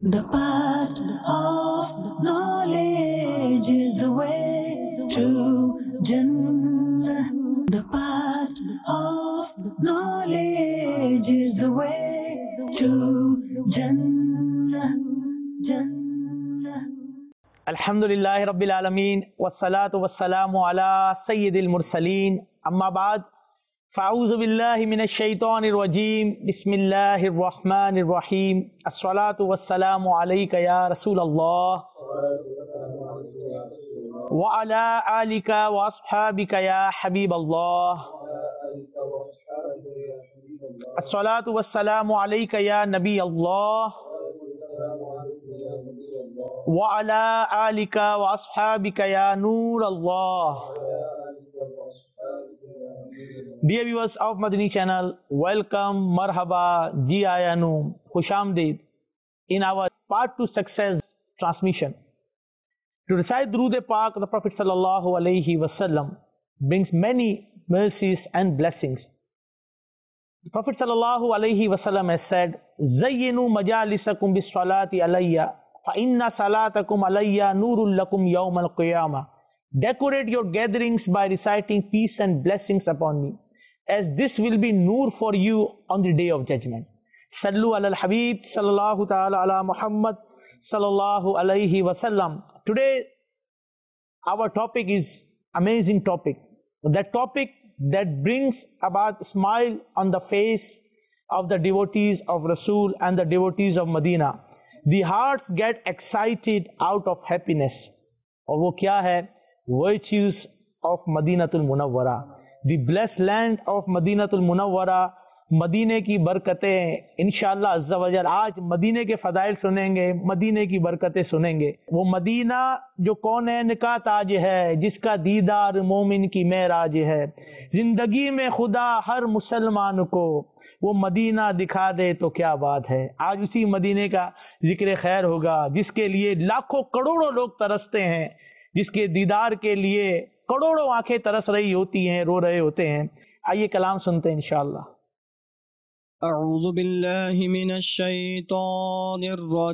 The path of knowledge is the way to Jannah. The path of knowledge is the way to Jannah. Jannah. Alhamdulillahi Rabbil Alameen, wassalatu wassalamu ala Sayyidil Mursaleen, amma ba'd. فأعوذ بالله من الشيطان الرجيم بسم الله الرحمن الرحيم الصلاة والسلام عليك يا رسول الله وعلى آلك وأصحابك يا حبيب الله الصلاة والسلام عليك يا نبي الله وعلى آلك وأصحابك يا نور الله. Dear viewers of Madani channel, welcome, marhaba, ji ayanu, khushamdeed in our Part to Success transmission. To recite Durood Pak, the Prophet sallallahu alaihi wasallam brings many mercies and blessings. The Prophet sallallahu alaihi wasallam has said, "Zayyinu majalisakum bis salati alayya, fa inna salatakum alayya nurul lakum yawm al-qiyamah." Decorate your gatherings by reciting peace and blessings upon me, as this will be nur for you on the day of judgment. Sallu ala al-Habib sallallahu ta'ala ala Muhammad sallallahu alayhi wa sallam. Today our topic is amazing topic. That topic that brings about smile on the face of the devotees of Rasul and the devotees of Medina. The hearts get excited out of happiness. اور وہ کیا ہے؟ Virtues of Madinatul Munawwara, the blessed land of Madinatul Munawwara. مدینے کی برکتیں انشاءاللہ عز و جل آج مدینے کے فضائل سنیں گے، مدینے کی برکتیں سنیں گے. وہ مدینہ جو کونین کا تاج ہے، جس کا دیدار مومن کی معراج ہے. زندگی میں خدا ہر مسلمان کو وہ مدینہ دکھا دے تو کیا بات ہے. آج اسی مدینے کا ذکر خیر ہوگا، جس کے لیے لاکھوں کروڑوں لوگ ترستے ہیں، جس کے دیدار کے لیے کروڑوں آنکھیں ترس رہی ہوتی ہیں، رو رہے ہوتے ہیں. آئیے کلام سنتے ہیں انشاءاللہ. اعوذ باللہ من الشیطان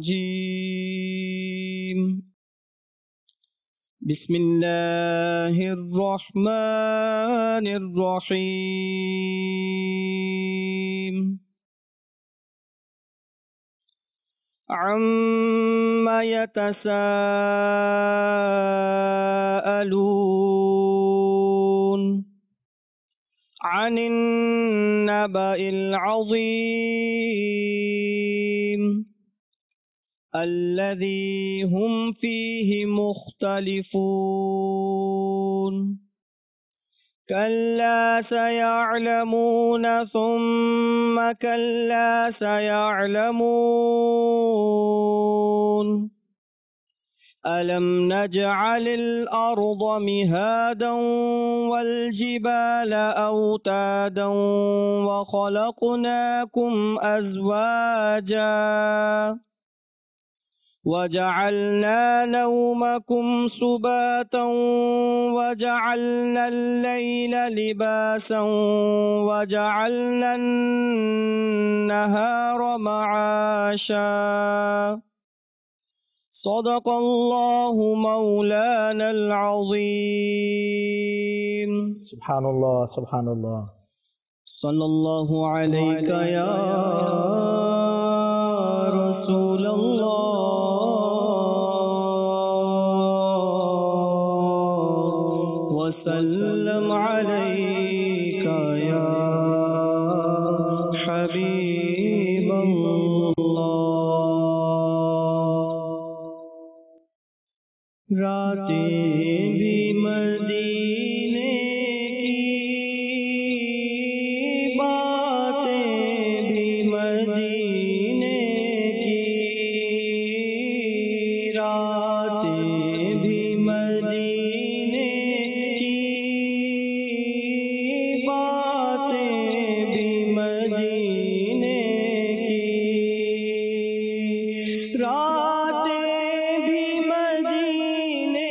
الرجیم بسم اللہ الرحمن الرحیم عَمَّ يَتَسَاءَلُونَ عَنِ النَّبَإِ الْعَظِيمِ الَّذِي هُمْ فِيهِ مُخْتَلِفُونَ كَلَّا سَيَعْلَمُونَ ثُمَّ كَلَّا سَيَعْلَمُونَ أَلَمْ نَجْعَلِ الْأَرْضَ مِهَادًا وَالْجِبَالَ أَوْتَادًا وَخَلَقْنَاكُمْ أَزْوَاجًا وَجَعَلْنَا نَوْمَكُمْ سُبَاتًا وَجَعَلْنَا اللَّيْلَ لِبَاسًا وَجَعَلْنَا النَّهَارَ مَعَاشًا صدق اللہ مولانا العظیم. سبحان اللہ سبحان اللہ. صلی اللہ علیک یا رسول اللہ وسلم علیک یا حبیب اللہ. راتیں بھی مدینے کی، باتیں بھی مدینے کی، راتیں بھی مدینے کی، باتیں بھی مدینے کی، راتیں بھی مدینے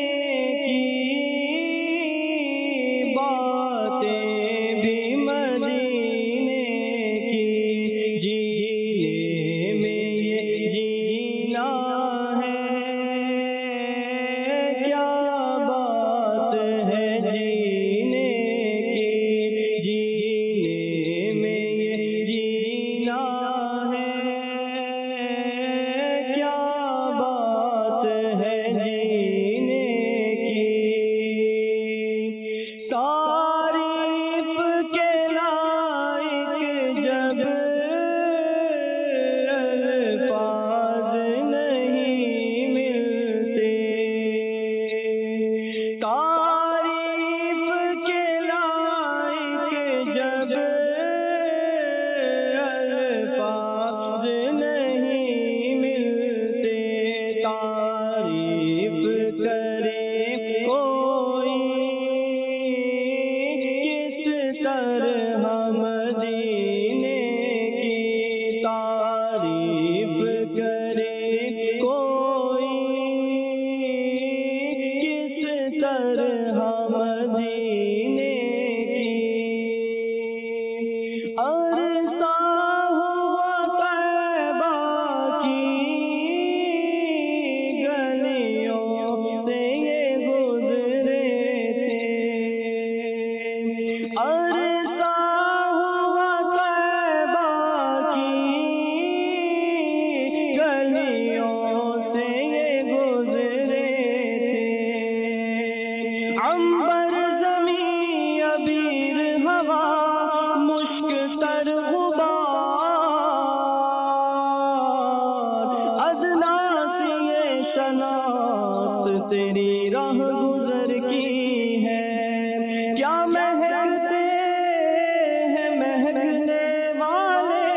تیری راہ گزر کی ہے، کیا مہکتے ہیں مہکنے والے،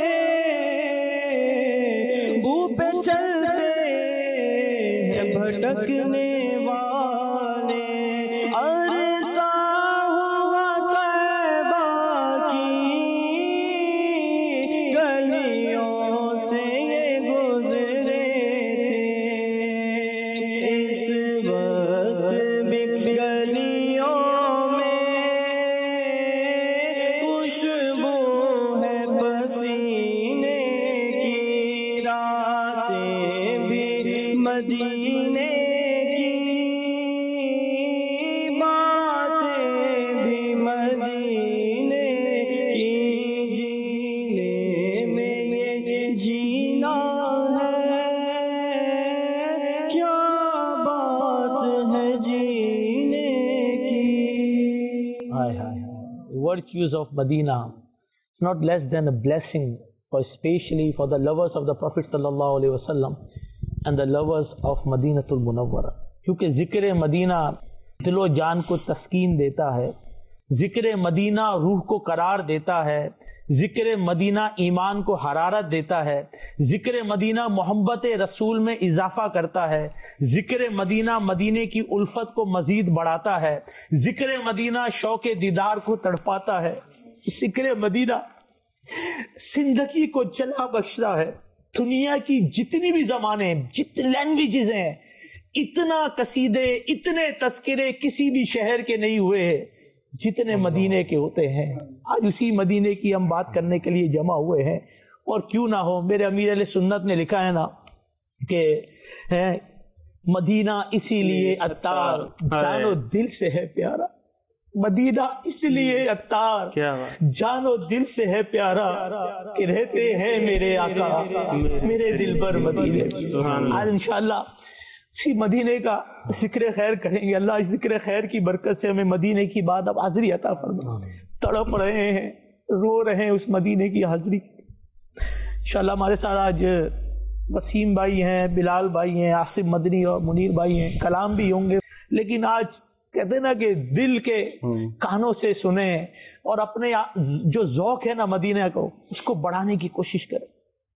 بو پہ چلتے ہیں بھٹکنے والے، عرصہ ہوا طیبہ کی گلیوں سے یہ گزرے تھے، اس وقت بھی گلیوں میں خوشبو ہے پسینے کی، راتیں بھی مدینے کی، باتیں بھی مدینے کی، جینے میں یہ جینا ہے، کیا بات ہے جینے کی۔ Virtues of Medina is not less than a blessing, for especially for the lovers of the Prophet sallallahu alaihi wasallam and the lovers of Madinatul Munawwara. کیونکہ ذکر مدینہ دل و جان کو تسکین دیتا ہے، ذکر مدینہ روح کو قرار دیتا ہے، ذکر مدینہ ایمان کو حرارت دیتا ہے، ذکر مدینہ محبت رسول میں اضافہ کرتا ہے، ذکر مدینہ مدینے کی الفت کو مزید بڑھاتا ہے، ذکر مدینہ شوق دیدار کو تڑپاتا ہے، ذکر مدینہ زندگی کو جلا بخشتا ہے۔ دنیا کی جتنی بھی زبانیں، جتنی لینگویجز ہیں، اتنا قصیدے، اتنے تذکرے کسی بھی شہر کے نہیں ہوئے ہیں جتنے مدینے کے ہوتے ہیں۔ آج اسی مدینے کی ہم بات کرنے کے لیے جمع ہوئے ہیں، اور کیوں نہ ہو، میرے امیر اہل سنت نے لکھا ہے نا کہ مدینہ اسی لیے عطار جان و دل سے ہے پیارا، مدینہ اس لیے عطار جان و دل سے ہے پیارا کہ رہتے ہیں میرے آقا میرے دل پر مدینے۔ آج انشاءاللہ اسی مدینے کا ذکر خیر کریں گے۔ اللہ اس ذکر خیر کی برکت سے ہمیں مدینے کی بات اب حاضری عطا فرمائے۔ تڑپ رہے ہیں، رو رہے ہیں اس مدینے کی حاضری۔ انشاءاللہ ہمارے ساتھ آج وسیم بھائی ہیں، بلال بھائی ہیں، آصف مدنی اور منیر بھائی ہیں، کلام بھی ہوں گے، لیکن آج کہتے ہیں نا کہ دل کے کانوں سے سنیں اور اپنے جو ذوق ہے نا مدینہ کو اس کو بڑھانے کی کوشش کریں۔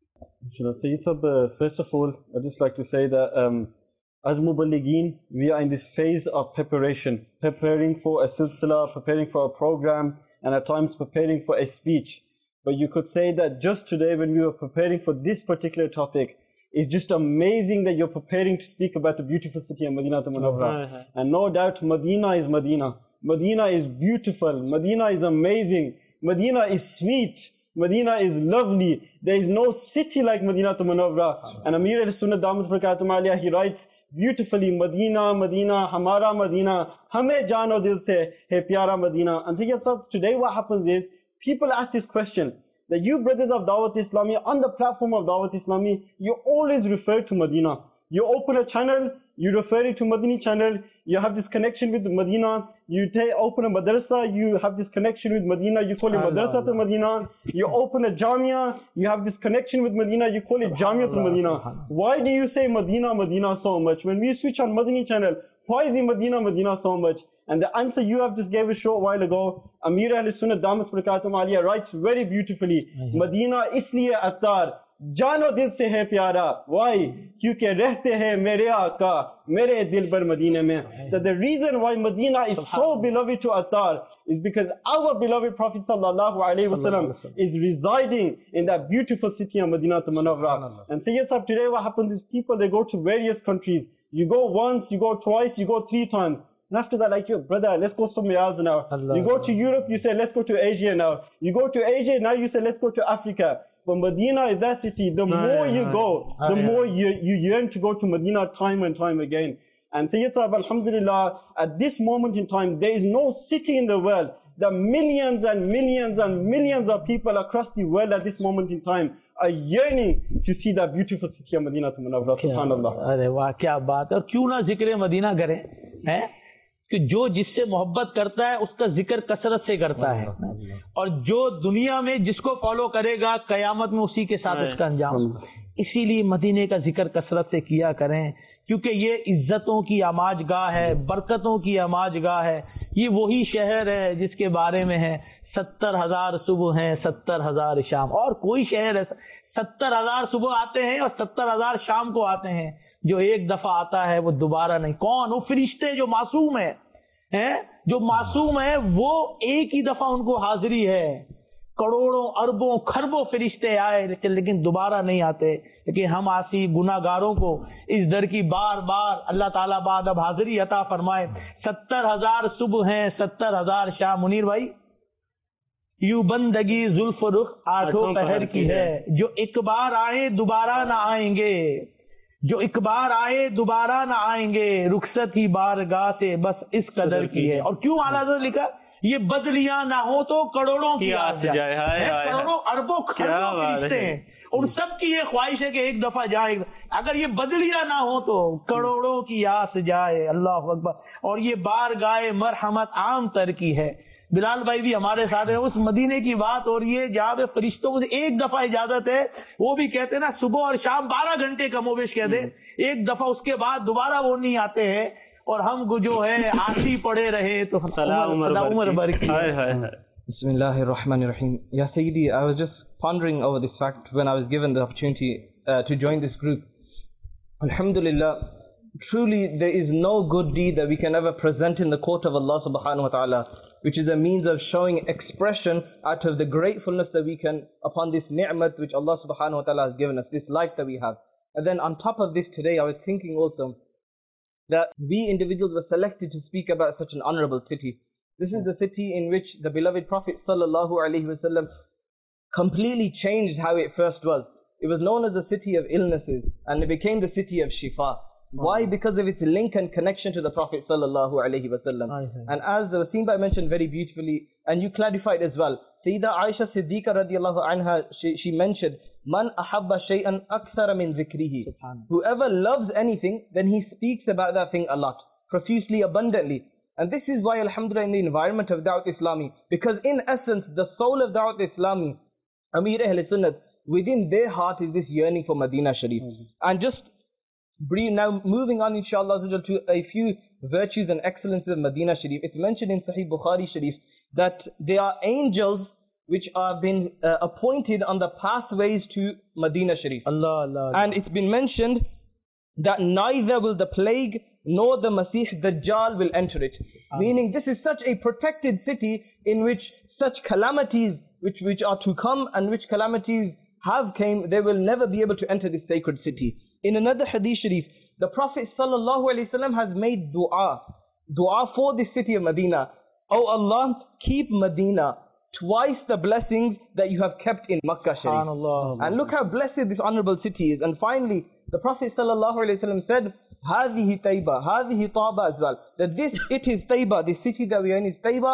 First of all, I'd just like to say that as Muballigeen, we are in this phase of preparation, preparing for a silsila, preparing for a program, and at times preparing for a speech. But you could say that just today when we were preparing for this particular topic, it's just amazing that you're preparing to speak about the beautiful city of Madinah Munawwarah. And no doubt Medina is Medina. Medina is beautiful. Medina is amazing. Medina is sweet. Medina is lovely. There is no city like Madinah Munawwarah. And Amir al-Sunnah Damat Barakatuh Aliyah, he writes beautifully, Medina, Medina, Hamara Medina, Hame Jano Dil Se Hai Pyara Medina. And today what happens is, people ask this question, that you brothers of Dawat Islami, on the platform of Dawat Islami, you always refer to Medina. You open a channel, you refer it to Madini channel, you have this connection with Medina, you open a madrasa, you have this connection with Medina, you call it Madrasa to Medina, you open a Jamia, you have this connection with Medina, you call it Jamia to Medina. Why do you say Medina, Medina so much? When we switch on Madini channel, why is it Medina, Medina so much? And the answer you have just gave a short while ago, Amir al-Sunnah Damat Barakatuh Aliyah writes very beautifully, Medina isliye attar, jano dil se hai pyara. Why? Kyunki rehte hai mere Aqa, mere dil bar Medina mein. So the reason why Medina is so beloved to Attar is because our beloved Prophet sallallahu alaihi wasallam is residing in that beautiful city of Madinah Munawwarah. And so yes, today what happens is people, they go to various countries. You go once, you go twice, you go 3 times. And after that, like, your brother, let's go somewhere else now. You go to Europe, you say, let's go to Asia now. You go to Asia, now you say, let's go to Africa. But Medina is that city. The more you go, the more you yearn to go to Medina time and time again. And Sayyid Sahib, alhamdulillah, at this moment in time, there is no city in the world that millions and millions and millions of people across the world at this moment in time are yearning to see that beautiful city of Madinah Munawwarah. Subhanallah. ارے واہ کیا بات ہے! اور کیوں نہ ذکر مدینہ کریں ہیں کہ جو جس سے محبت کرتا ہے اس کا ذکر کثرت سے کرتا ہے، اور جو دنیا میں جس کو فالو کرے گا قیامت میں اسی کے ساتھ اس کا انجام۔ اسی لیے مدینے کا ذکر کثرت سے کیا کریں، کیونکہ یہ عزتوں کی آماج گاہ ہے، برکتوں کی آماج گاہ ہے. یہ وہی شہر ہے جس کے بارے میں ہے 70,000 صبح ہیں 70,000 شام. اور کوئی شہر ہے 70,000 صبح آتے ہیں اور 70,000 شام کو آتے ہیں. جو ایک دفعہ آتا ہے وہ دوبارہ نہیں. کون؟ وہ فرشتے جو معصوم ہیں، جو معصوم ہیں، وہ ایک ہی دفعہ ان کو حاضری ہے. کروڑوں اربوں خربوں فرشتے آئے لیکن دوبارہ نہیں آتے. لیکن ہم عاصی گناہ گاروں کو اس در کی بار بار اللہ تعالیٰ بعد اب حاضری عطا فرمائے. 70,000 صبح ہیں 70,000 شام. منیر بھائی، یوں بندگی زلف رخ آٹھوں پہر کی ہے، جو ایک بار آئے دوبارہ نہ آئیں گے، جو ایک بار آئے دوبارہ نہ آئیں گے، رخصت ہی بارگاہ سے بس اس قدر کی ہے. اور کیوں اعلیٰ حضرت لکھا یہ بدلیاں نہ ہو تو کروڑوں کی آس جائے. کروڑوں اربوں خربوں فرشتے ہیں، ان سب کی یہ خواہش ہے کہ ایک دفعہ جائے. اگر یہ بدلیاں نہ ہو تو کروڑوں کی آس جائے. اللہ اکبر. اور یہ بارگاہ مرحمت عام تر کی ہے. بلال بھائی بھی ہمارے ساتھ ہیں. اس مدینے کی بات ہو رہی ہے جہاں پہ فرشتوں کو ایک دفعہ اجازت ہے. وہ بھی کہتے ہیں نا صبح اور شام 12 گھنٹے کم و بیش کہتے ہیں. ایک دفعہ اس کے بعد دوبارہ وہ نہیں آتے ہیں. اور ہم کو جو ہے آسی پڑے رہے تو عمر بھر کی. بسم اللہ الرحمن الرحیم. Ya Sayyidi, I was just pondering over this fact when I was given the opportunity to join this group. Alhamdulillah, truly there is no good deed that we can ever present in the court of Allah subhanahu wa ta'ala which is a means of showing expression out of the gratefulness that we can upon this ni'mat which Allah subhanahu wa ta'ala has given us, this life that we have. And then on top of this today, I was thinking also that we individuals were selected to speak about such an honorable city. This is the city in which the beloved Prophet sallallahu alaihi wasallam completely changed how it first was. It was known as the city of illnesses and it became the city of shifa. Why? Because of its link and connection to the Prophet sallallahu alaihi wasallam. And as Wasim bhai mentioned very beautifully, and you clarified as well, Sayyidah Aisha Siddiqa radiallahu anha, she mentioned, Man ahabba shay'an akthara min zikrihi. Whoever loves anything, then he speaks about that thing a lot, profusely, abundantly. And this is why, alhamdulillah, in the environment of Da'wat Islami, because in essence, the soul of Da'wat Islami, Amir Ahl Sunnat, within their heart is this yearning for Medina Sharif. And just now moving on, inshallah, to a few virtues and excellences of Medina Sharif. It's mentioned in Sahih Bukhari Sharif that there are angels which are been appointed on the pathways to Medina Sharif. And it's been mentioned that neither will the plague nor the Masih Dajjal will enter it. Meaning this is such a protected city in which such calamities which are to come and which calamities have came, they will never be able to enter this sacred city. In another hadith sharif, the Prophet sallallahu alaihi wasallam has made dua for this city of Medina. Oh Allah, keep Medina twice the blessings that you have kept in Makkah Sharif. And look how blessed this honorable city is. And finally, the Prophet sallallahu alaihi wasallam said, Hadihi Taiba, Hadihi Taba as well. That it is Taiba, this city that we are in is Taiba,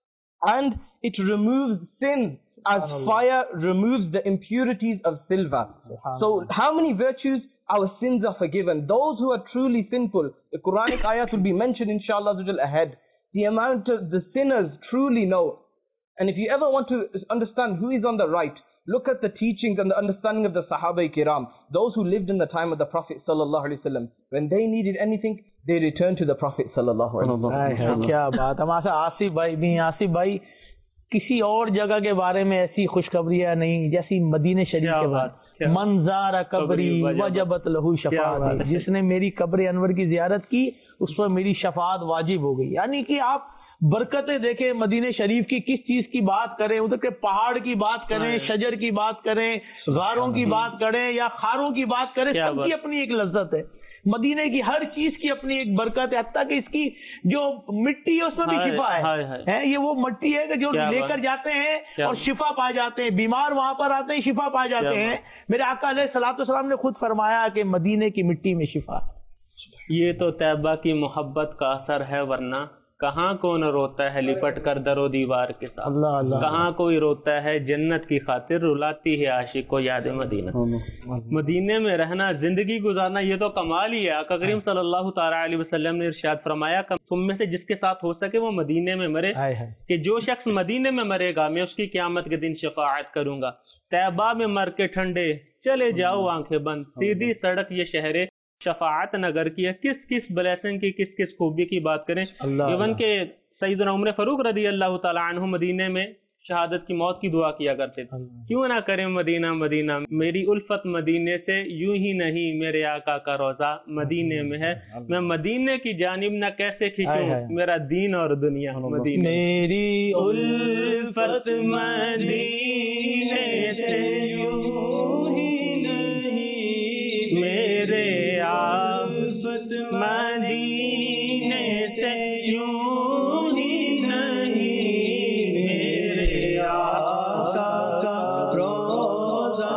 and it removes sin as fire removes the impurities of silver. So how many virtues? Our sins are forgiven. Those who are truly sinful, the Quranic ayat will be mentioned inshallah ahead. The amount of the sinners truly know. And if you ever want to understand who is on the right, look at the teachings and the understanding of the Sahaba Kiram, those who lived in the time of the Prophet sallallahu alaihi wasallam. When they needed anything, they returned to the Prophet sallallahu alaihi wasallam. کیا بات. ہمارے آصف بھائی بھی، آصف بھائی کسی اور جگہ کے بارے میں ایسی خوشخبریاں نہیں جیسی مدینہ شریف کے بعد. منظار قبری وجبت لہو شفاعت، جس نے میری قبر انور کی زیارت کی اس پر میری شفاعت واجب ہو گئی. یعنی کہ آپ برکتیں دیکھیں مدینہ شریف کی. کس چیز کی بات کریں، ادھر کے پہاڑ کی بات کریں، شجر کی بات کریں، غاروں کی بات کریں یا خاروں کی بات کریں، سب کی اپنی ایک لذت ہے. مدینے کی ہر چیز کی اپنی ایک برکت ہے. حتیٰ کہ اس کی جو مٹی ہے اس میں بھی شفا ہے. یہ وہ مٹی ہے کہ جو لے کر جاتے ہیں اور شفا پائے جاتے ہیں. بیمار وہاں پر آتے ہیں، شفا پائے جاتے ہیں. میرے آقا علیہ الصلوۃ والسلام نے خود فرمایا کہ مدینے کی مٹی میں شفا. یہ تو طیبہ کی محبت کا اثر ہے، ورنہ کہاں کون روتا ہے لپٹ کر در و دیوار کے ساتھ. کہاں کوئی روتا ہے جنت کی خاطر، رلاتی ہے عاشق کو یاد مدینہ. مدینے میں رہنا، زندگی گزارنا، یہ تو کمال ہی ہے. آقا کریم صلی اللہ تعالی علیہ وسلم نے ارشاد فرمایا کہ تم میں سے جس کے ساتھ ہو سکے وہ مدینے میں مرے، کہ جو شخص مدینے میں مرے گا میں اس کی قیامت کے دن شفاعت کروں گا. طیبہ میں مر کے ٹھنڈے چلے جاؤ آنکھیں بند، سیدھی سڑک یہ شہر شفاعت نگر کی ہے، کس کس بلیسنگ کی، کس کس خوبی کی بات کریں. ایون کہ سیدنا عمر فاروق رضی اللہ تعالیٰ عنہ مدینے میں شہادت کی موت کی دعا کیا کرتے تھے. کیوں نہ کریں مدینہ مدینہ، میری الفت مدینے سے یوں ہی نہیں، میرے آقا کا روزہ مدینے میں ہے، میں مدینے کی جانب نہ کیسے کھینچوں، میرا دین اور دنیا مدینے. میری الفت مدینے سے یوں ہی نہیں، میرے الفت مدینے سے یوں ہی نہیں، میرے آقا کا روزہ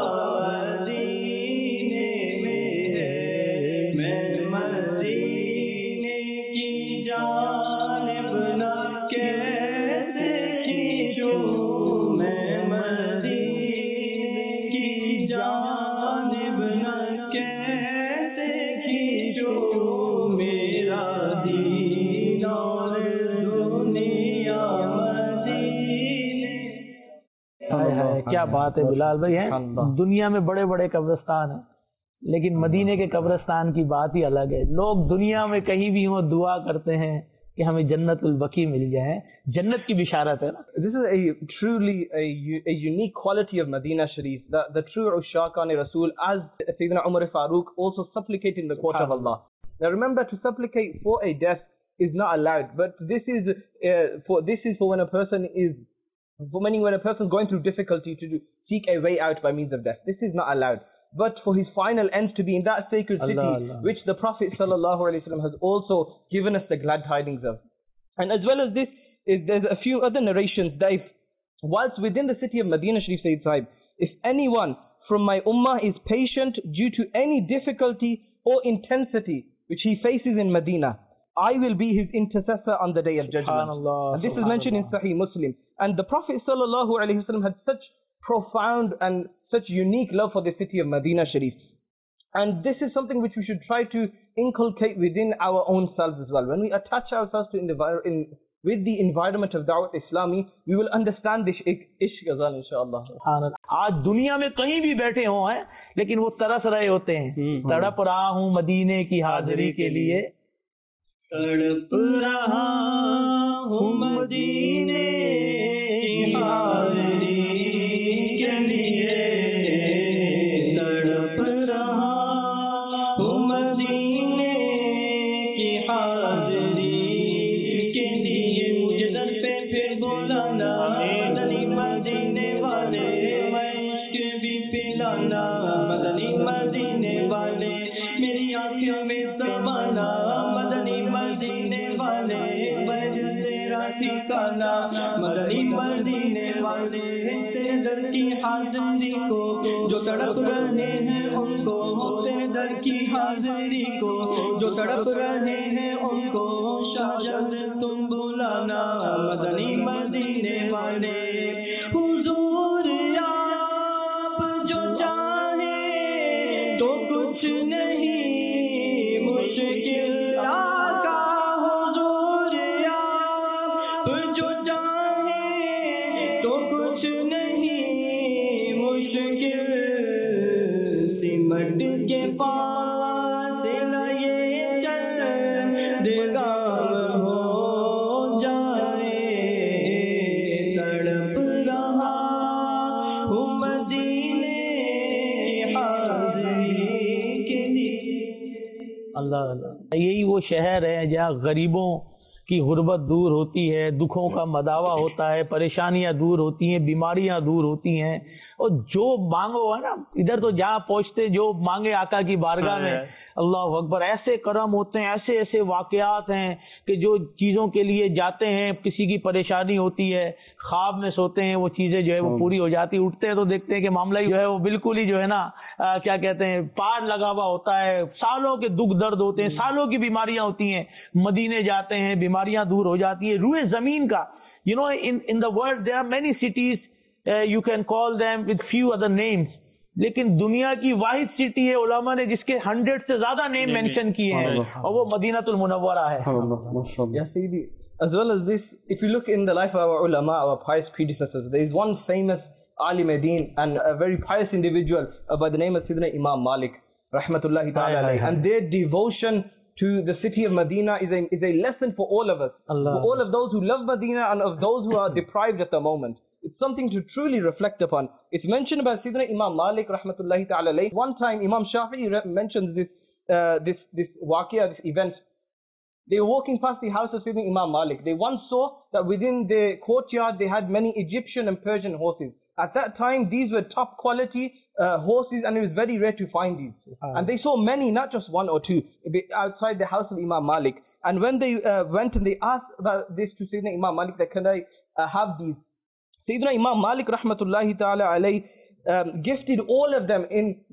مدینے میں ہے، میں مدینے کی جانب نہ کیسے کھینچوں، میں مدینے کی جانب نہ کیسے کھینچوں، میرا دین اور دنیا مدینے. کیا بات ہے بلال بھائی، ہیں دنیا میں بڑے بڑے قبرستان ہیں لیکن مدینے کے قبرستان کی بات ہی الگ ہے. لوگ دنیا میں کہیں بھی ہوں دعا کرتے ہیں کہ ہمیں جنت البقیع مل جائے، جنت کی بشارت ہے نا. This is truly a unique quality of Medina Sharif. The true Ushaqan Rasul, as Sayyidina Umar Farooq also supplicate in the court of Allah. Now remember, to supplicate for a death is not allowed, but this is for when a person is going through difficulty to seek a way out by means of death. This is not allowed. But for his final end to be in that sacred city, which the Prophet ﷺ has also given us the glad tidings of. And as well as this, there's a few other narrations that whilst within the city of Medina Sharif, Sayyid Sahib, if anyone from my ummah is patient due to any difficulty or intensity which he faces in Medina, I will be his intercessor on the day of judgment. And this is mentioned in Sahih Muslim. And the Prophet ﷺ had such profound and such unique love for the city of Medina Sharif. And this is something which we should try to inculcate within our own selves as well. When we attach ourselves to with the environment of Dawat Islami, we will understand this ishq as well, inshallah. آج دنیا میں کہیں بھی بیٹھے ہوں ہیں لیکن وہ ترس رہے ہوتے ہیں. تڑپ رہا ہوں مدینے کی حاضری کے لیے، تڑپ رہا ہوں مدینے کی حاضری کے لیے، تڑپ رہا ہوں مدینے کی حاضری کے لیے، مجھے در پہ پھر بولانا مدنی مدینے والے، میں عشق بھی پلانا مدنی مدینے والے، میری آنکھوں میں سمانا مدنی مدینے والے، بہت تیرا ٹھکانا مدنی مدینے والے، تیرے در کی حاضری کو جو تڑپ رہے ہیں ان کو، تیرے در کی حاضری کو جو تڑپ رہے ہیں ان کو، شاید تم بلانا مدنی مدینے والے. حضور آپ جو چاہیں تو کچھ نہیں مشکل، آقا حضور آپ جو چاہیں تو کچھ نہیں مشکل، سمٹ کے پاس لگے چل دگام ہو جائے، تڑپ رہا ہوں مدینے کی حاضری کے لیے. اللہ اللہ، یہی وہ شہر ہے جہاں غریبوں کی غربت دور ہوتی ہے، دکھوں کا مداوا ہوتا ہے، پریشانیاں دور ہوتی ہیں، بیماریاں دور ہوتی ہیں، اور جو مانگو ہے نا، ادھر تو جہاں پہنچتے جو مانگے آقا کی بارگاہ میں، اللہ اکبر، ایسے کرم ہوتے ہیں، ایسے ایسے واقعات ہیں کہ جو چیزوں کے لیے جاتے ہیں، کسی کی پریشانی ہوتی ہے، خواب میں سوتے ہیں، وہ چیزیں جو ہے وہ پوری ہو جاتی، اٹھتے ہیں تو دیکھتے ہیں کہ معاملہ جو ہے وہ بالکل ہی جو ہے نا کیا کہتے ہیں پار لگا ہوا ہوتا ہے، سالوں کے دکھ درد ہوتے ہیں، سالوں کی بیماریاں ہوتی ہیں، مدینے جاتے ہیں بیماریاں دور ہو جاتی ہیں. روئے زمین کا in the world there are many cities, you can call them with few other names, لیکن دنیا کی واحد سٹی ہے علماء نے جس کے 100 سے زیادہ نیم مینشن کیے ہیں، اور وہ مدینہ المنورہ ہے. As well as this, if you look in the life of our ulama, our pious predecessors, there is one famous alim deen and a very pious individual by the name of Sayyidina Imam Malik. rahmatullahi ta'ala alayhi, and their devotion to the city of Medina is a lesson for all of us, for all of those who love Medina and of those who are deprived at the moment. It's something to truly reflect upon. It's mentioned by Sayyidina Imam Malik rahmatullahi ta'ala alayhi. One time Imam Shafi'i mentions this waqia, this event. They were walking past the house of Sayyidina Imam Malik. They once saw that within the courtyard they had many Egyptian and Persian horses. At that time, these were top quality horses, and it was very rare to find these. And they saw many, not just one or two, outside the house of Imam Malik. And when they went and they asked about this to Sayyidina Imam Malik, that can I have these? Sayyidina Imam Malik rahmatullahi ta'ala alayhi gifted all of them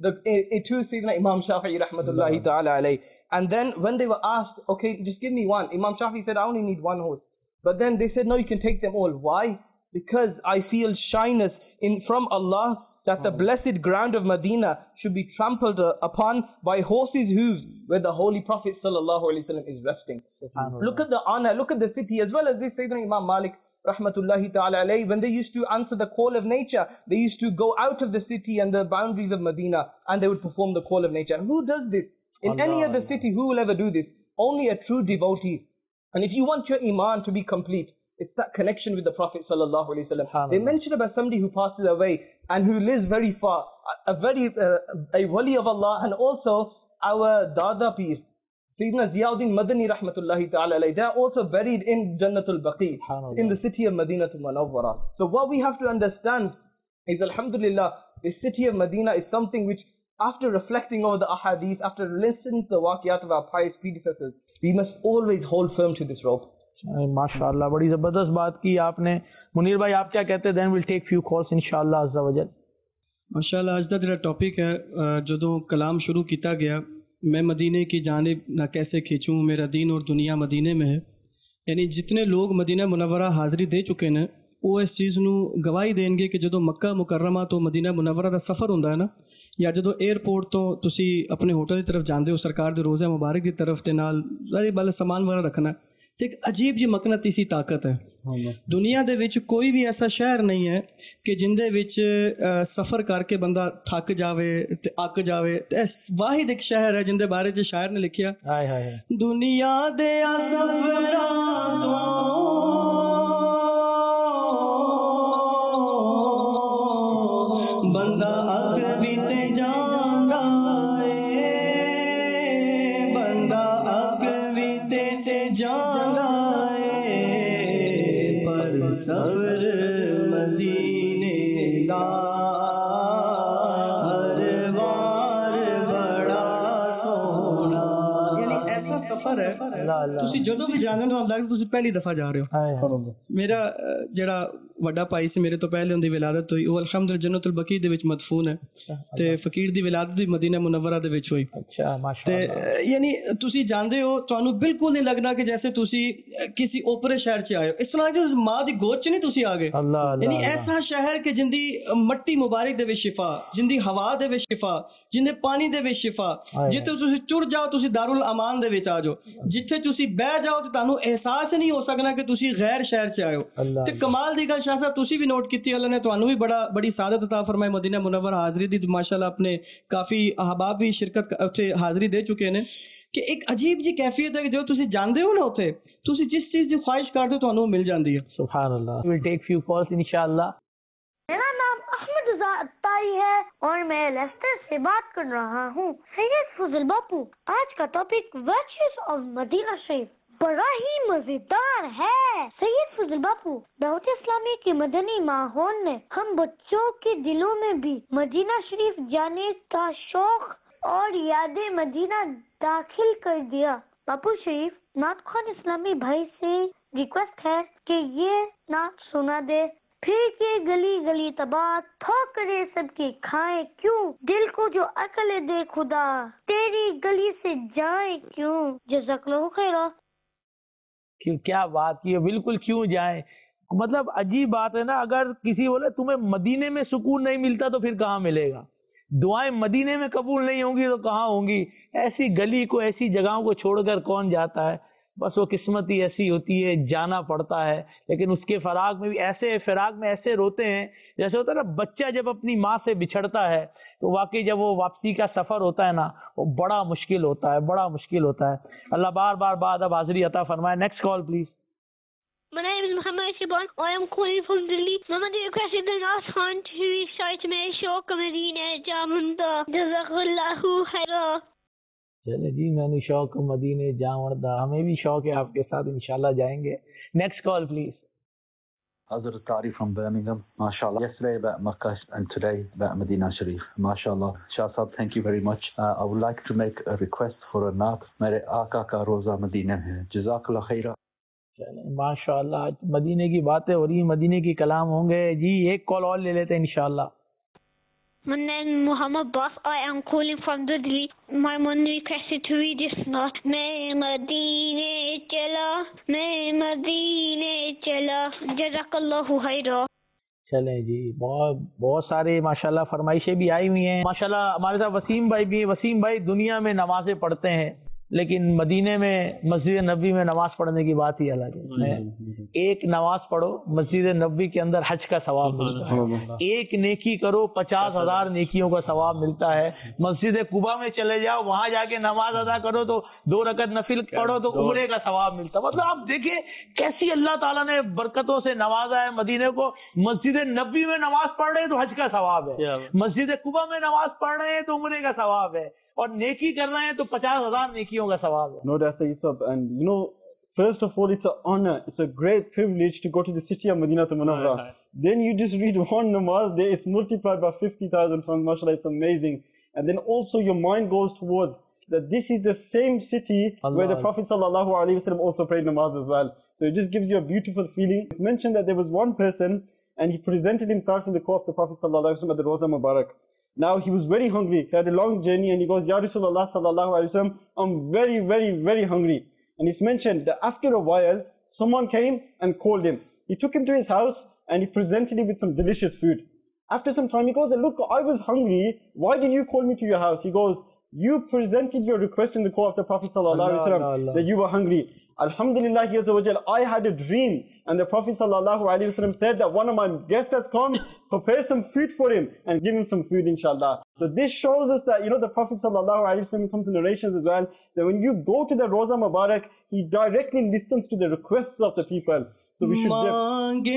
to Sayyidina Imam Shafi'i rahmatullahi ta'ala alayhi. And then when they were asked, okay, just give me one, Imam Shafi'i said, I only need one horse. But then they said, no, you can take them all. Why? Because I feel shyness from Allah that the blessed ground of Medina should be trampled upon by horses' hooves where the Holy Prophet sallallahu alaihi wasallam is resting. Look at the honor, look at the city, as well as this Sayyidina Imam Malik rahmatullahi ta'ala alayhi. When they used to answer the call of nature, they used to go out of the city and the boundaries of Medina, and they would perform the call of nature. And who does this? In any other city, who will ever do this? Only a true devotee. And if you want your iman to be complete, it's that connection with the Prophet sallallahu alaihi wasallam. They mention about somebody who passes away and who lives very far, a wali of Allah, and also our Dada Peer, Sayyidina Ziauddin Madani rahmatullahi ta'ala alayhi. They are also buried in Jannatul Baqi, in the city of Madinatul Munawwara. So what we have to understand is, alhamdulillah, the city of Medina is something which, after reflecting over the ahadith, after listening to the waqiyat of our pious predecessors, we must always hold firm to this rope. ماشاءاللہ بڑی زبردست بات کی آپ نے. منیر بھائی آپ کیا کہتے ہیں؟ then we'll take few calls انشاءاللہ عز و جل. ماشاءاللہ اج دا جڑا ٹاپک ہے، جدوں کلام شروع کیتا گیا، میں مدینے کی جانب نہ کیسے کھینچوں، میرا دین اور دنیا مدینے میں ہے. یعنی جتنے لوگ مدینہ منورہ حاضری دے چکے ہیں وہ اس چیز نو گواہی دیں گے کہ جدوں مکہ مکرمہ تو مدینہ منورہ دا سفر ہوندا ہے نا، یا جدوں ایئرپورٹ تو تسی اپنے ہوٹل کی طرف جاندے ہو سرکار دے روزہ مبارک کی طرف تے نال سارے بال سامان وغیرہ رکھنا، ایک عجیب جی مقناطیسی طاقت ہے. دنیا دے وچ کوئی بھی ایسا شہر نہیں ہے کہ جن دے وچ سفر کر کے بندہ تھک جاوے تے اک جاوے. واحد ایک شہر ہے جن دے بارے چ شاعر نے لکھیا، دنیا دے سفراں تو بندہ اک بھی تے جاندا اے، بندہ اک بھی تے جاندا اے، پر صبر مدینے دا ہر وار بڑا سونا. یعنی ایسا سفر ہے تسی جدوں بھی جانے تو لگدا تسی پہلی دفعہ جا رہے ہو. میرا جڑا وڈا بھائی سے میرے تو پہلے ان دی ولادت ہوئی، وہ الحمدللہ جنت البقیع دے وچ مدفون ہے، تے فقیر دی ولادت بھی مدینہ منورہ دے وچ ہوئی. اچھا ماشاءاللہ. یعنی تسی جاندے ہو، تانوں بالکل نہیں لگدا کہ جیسے تسی کسی اوپرے شہر چ آئے ہو، اس طرح کہ ماں دی گود چ نہیں تسی آ گئے. یعنی ایسا شہر کہ جن دی مٹی مبارک دے وچ شفا، جن دی ہوا دے وچ شفا، جن دے پانی دے وچ شفا، جتھے تسی ٹر جاؤ تسی دارالامان دے وچ آ جاؤ، جتھے تسی بیٹھ جاؤ تے تانوں احساس نہیں ہو سکنا کہ تسی غیر شہر چ آئے ہو. تے کمال دی گل شاہ صاحب تسی بھی نوٹ کیتی، اللہ نے تانوں بھی بڑی سعادت عطا فرمائی مدینہ منورہ حاضری دی. ماشاءاللہ اپنے کافی احباب بھی شرکت اتھے حاضری دے چکے ہیں کہ ایک عجیب جی کیفیت ہے کہ جو تسی جاندے ہو نا اتھے تسی جس چیز دی خواہش کرتے ہو تانوں مل جاندی ہے. سبحان اللہ. we'll take few calls انشاءاللہ. میرا نام احمد رضا عطاری ہے اور میں لیسٹر سے بات کر رہا ہوں. سید فضل باپو، آج کا ٹاپک ورچوز آف مدینہ شریف بڑا ہی مزیدار ہے. سید فضل باپو، دعوت اسلامی کے مدنی ماحول نے ہم بچوں کے دلوں میں بھی مدینہ شریف جانے کا شوق اور یاد مدینہ داخل کر دیا. باپو شریف، نعت خوان اسلامی بھائی سے ریکویسٹ ہے کہ یہ نعت سنا دے. پھر کے گلی گلی تباہ ٹھوکرے سب کی کھائیں کیوں، دل کو جو عقل دے خدا تیری گلی سے جائیں کیوں. جزاک اللہ خیرہ. کیا بات کی ہے، بالکل کیوں جائیں. مطلب عجیب بات ہے نا، اگر کسی بولے تمہیں مدینے میں سکون نہیں ملتا تو پھر کہاں ملے گا. دعائیں مدینے میں قبول نہیں ہوں گی تو کہاں ہوں گی. ایسی گلی کو، ایسی جگہوں کو چھوڑ کر کون جاتا ہے؟ بس وہ قسمت ہی ایسی ہوتی ہے، جانا پڑتا ہے. لیکن اس کے فراق میں بھی ایسے روتے ہیں جیسے ہوتا ہے نا بچہ جب اپنی ماں سے بچھڑتا ہے تو واقعی جب وہ واپسی کا سفر ہوتا ہے نا وہ بڑا مشکل ہوتا ہے, بڑا مشکل ہوتا ہے. اللہ بار بار بعد اب حاضری عطا فرمائے. Next call please. My name is Muhammad Shiban. I am calling from Delhi. Mama requested the last time to recite my Shawq Madina Jamunda. Jazakallahu khaira. چلے جی, میں نے شوق مدینے جاؤں, ہمیں بھی شوق ہے آپ کے ساتھ, انشاءاللہ جائیں گے. Next call please. Hazrat Tari from Birmingham, mashallah. Yesterday about Makkah and today about Medina Sharif, mashallah. Shah Sahab, thank you very much. I would like to make a request for a naat. Mere Aqa ka roza Medina hai. Jazakallah khaira. ماشاءاللہ, آج مدینے کی باتیں ہو رہی ہیں, مدینے کی کلام ہوں گے. جی ایک کال اور لے لیتے ہیں انشاءاللہ. My name is Muhammad Bas. I am calling from Delhi. My mom requested to read this note. Main Madine chala, main Madine chala. Jazakallahu khaira. چلیں جی, بہت سارے ماشاءاللہ فرمائشیں بھی آئی ہوئی ہیں. ماشاءاللہ ہمارے ساتھ وسیم بھائی بھی ہیں. وسیم بھائی دنیا میں نمازیں پڑھتے ہیں لیکن مدینے میں مسجد نبوی میں نماز پڑھنے کی بات ہی الگ ہے. ایک نماز پڑھو مسجد نبوی کے اندر حج کا ثواب ملتا ہے. ایک نیکی کرو 50,000 نیکیوں کا ثواب ملتا ہے. مسجد قباء میں چلے جاؤ, وہاں جا کے نماز ادا کرو تو 2 رکعت نفل پڑھو تو عمرے کا ثواب ملتا ہے. مطلب آپ دیکھیں کیسی اللہ تعالیٰ نے برکتوں سے نوازا ہے مدینے کو. مسجد نبوی میں نماز پڑھ رہے ہیں تو حج کا ثواب ہے, مسجد قباء میں نماز پڑھ رہے ہیں تو عمرے کا ثواب ہے, اور نیکی کر رہے ہیں تو 50,000 نیکیوں کا ثواب ہے. No, that's Yusuf. And you know, first of all, it's an honor, it's a great privilege to go to the city of Medina Munawwara. Then you just read one namaz there, it's multiplied by 50,000 from mashallah, it's amazing. And then also your mind goes towards that this is the same city where the Prophet sallallahu alaihi wasallam also prayed namaz as well. So it just gives you a beautiful feeling. It's mentioned that there was one person and he presented himself in the court of the Prophet sallallahu alaihi wasallam at the Roza Mubarak. Now he was very hungry, he had a long journey, and he goes, Ya Rasulullah sallallahu alaihi wasallam, I'm very, very, very hungry. And it's mentioned that after a while, someone came and called him. He took him to his house and he presented him with some delicious food. After some time he goes, look, I was hungry, why did you call me to your house? He goes, you presented your request in the court of the Prophet sallallahu alaihi wasallam that you were hungry. Alhamdulillah, I had a dream, and the Prophet sallallahu alaihi wasallam said that one of my guests has come, prepare some food for him and give him some food inshallah. So this shows us that, you know, the Prophet sallallahu alaihi wasallam comes in narrations as well, that when you go to the Roza Mubarak, he directly listens to the requests of the people. So we should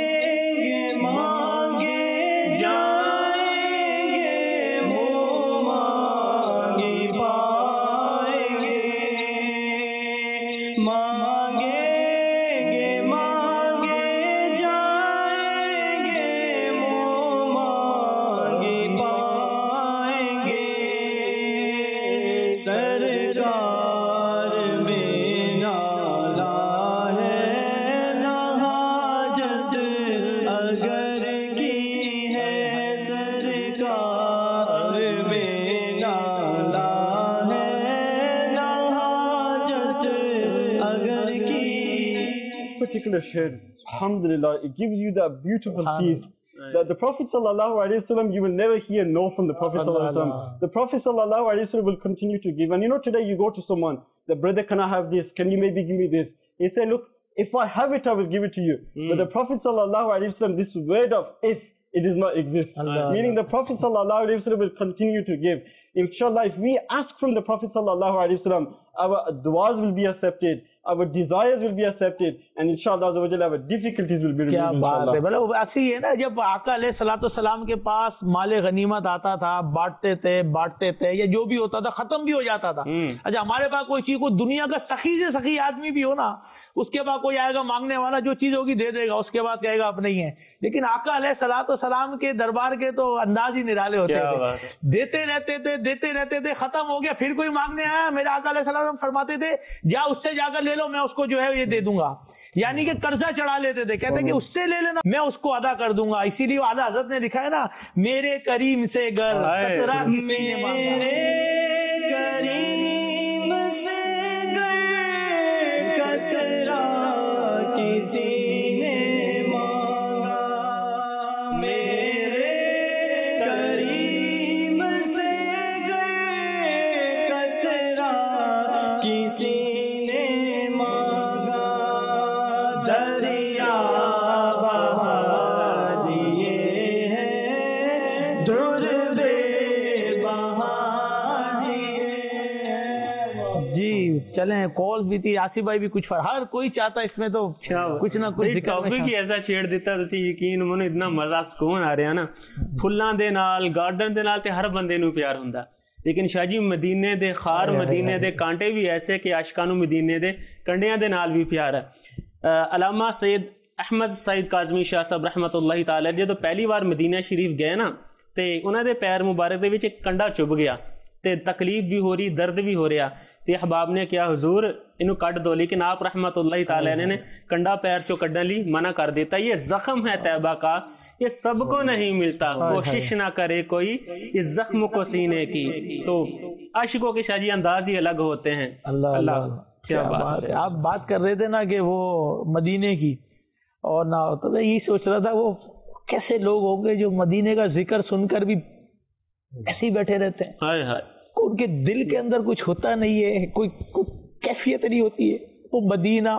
particular shade, alhamdulillah, it gives you that beautiful peace. That the Prophet sallallahu alaihi wasallam, you will never hear no from the Prophet sallallahu alaihi wasallam. The Prophet sallallahu alaihi wasallam will continue to give. And you know, today you go to someone, the brother, can I have this? Can you maybe give me this? He say, look, if I have it, I will give it to you. But the Prophet sallallahu alaihi wasallam, this word of if, it does not exist. Meaning the Prophet sallallahu alaihi wasallam will continue to give. Inshallah, if we ask from the Prophet sallallahu alaihi wasallam, our du'as will be accepted, our desires will be accepted, and inshallah our difficulties will be removed. کیا بات ہے, مطلب ایسی ہے نا, جب آقا علیہ الصلوۃ والسلام کے پاس مال غنیمت آتا تھا, بانٹتے تھے یا جو بھی ہوتا تھا ختم بھی ہو جاتا تھا. اچھا ہمارے پاس کوئی چیز, کوئی دنیا کا سخی سے سخی آدمی بھی ہو نا, اس کے بعد کوئی آئے گا مانگنے والا, جو چیز ہوگی دے دے گا, اس کے بعد کہے گا اب نہیں ہے. لیکن آقا علیہ الصلوۃ والسلام کے دربار کے تو انداز ہی نرالے ہوتے تھے, دیتے رہتے تھے, ختم ہو گیا, پھر کوئی مانگنے آیا, میرے آقا علیہ السلام فرماتے تھے جا اس سے جا کر لے لو, میں اس کو جو ہے یہ دے دوں گا. یعنی کہ قرضہ چڑھا لیتے تھے, کہتے کہ اس سے لے لینا, میں اس کو ادا کر دوں گا. اسی لیے اعلیٰ حضرت نے لکھا ہے نا, میرے کریم سے گر چلیں کال بھی تھی, آصف بھائی بھی کچھ ہر کوئی چاہتا ہے اس میں تو کچھ نہ کچھ ٹاپک ہی ایسا چھیڑ دیتا تھی, یقین منو اتنا مزہ سکون آ رہا نا. فلاں دے نال گارڈن دے نال تے ہر بندے نو پیار ہوندا, لیکن شاہ جی مدینے دے خار مدینے دے کانٹے بھی ایسے کہ عاشقاں نو مدینے دے کنڈیاں دے نال بھی پیار ہے. علامہ سید احمد سعید کاظمی شاہ صاحب رحمت اللہ تعالی جدو پہلی بار مدینہ شریف گئے نا تے انہاں دے پیر مبارک دے وچ ایک کنڈا چب گیا تے تکلیف بھی ہو رہی, درد بھی ہو رہا. تے احباب نے کیا حضور انہوں کٹ دو, لیکن آپ رحمت اللہ تعالی نے کنڈا پیر چو کڈن لی منع کر دیتا. یہ زخم ہے طیبہ کا, یہ سب کو نہیں ملتا, کوشش نہ کرے کوئی اس زخم کو سینے کی. تو عاشقوں کے شاہ جی انداز ہی الگ ہوتے ہیں. اللہ اللہ کیا بات ہے. آپ بات کر رہے تھے نا کہ وہ مدینے کی, اور نہ تو میں یہی سوچ رہا تھا وہ کیسے لوگ ہوں گے جو مدینے کا ذکر سن کر بھی ایسے ہی بیٹھے رہتے ہیں. ہائے ہائے, ان کے دل کے اندر کچھ ہوتا نہیں ہے, کوئی کیفیت نہیں ہوتی ہے. وہ مدینہ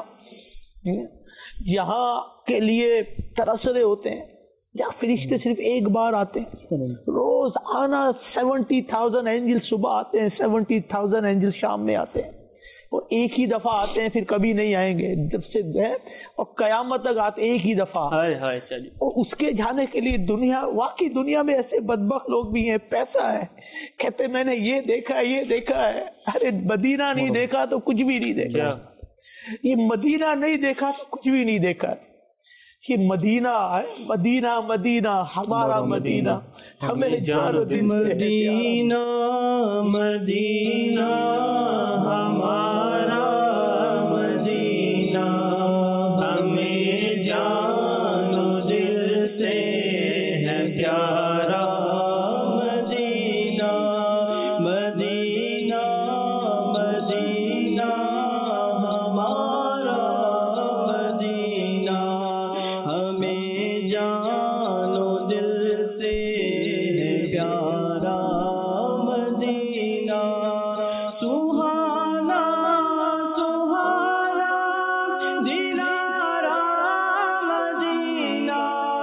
یہاں کے لیے ترس رہے ہوتے ہیں, یا فرشتے صرف ایک بار آتے ہیں روز آنا. 70,000 اینجل صبح آتے ہیں, 70,000 اینجل شام میں آتے ہیں, اور ایک ہی دفعہ آتے ہیں, پھر کبھی نہیں آئیں گے جب سے ہے, اور قیامت تک آتے ایک ہی دفعہ. اور اس کے جانے کے لیے دنیا, واقعی دنیا میں ایسے بدبخت لوگ بھی ہیں, پیسہ ہے, کہتے میں نے یہ دیکھا یہ دیکھا ہے. ارے مدینہ نہیں دیکھا تو کچھ بھی نہیں دیکھا, یہ مدینہ نہیں دیکھا تو کچھ بھی نہیں دیکھا. یہ مدینہ ہے, مدینہ مدینہ ہمارا مدینہ, ہمیں جانو دل مدینہ مدینہ ہمارا مدینہ, ہمیں جانو دل سے ہے پیارا مدینہ. مدینہ مدینہ ہمارا مدینہ, ہمیں جانو دل سے ہے پیارا مدینہ. سہانا سہانا دلارا مدینہ,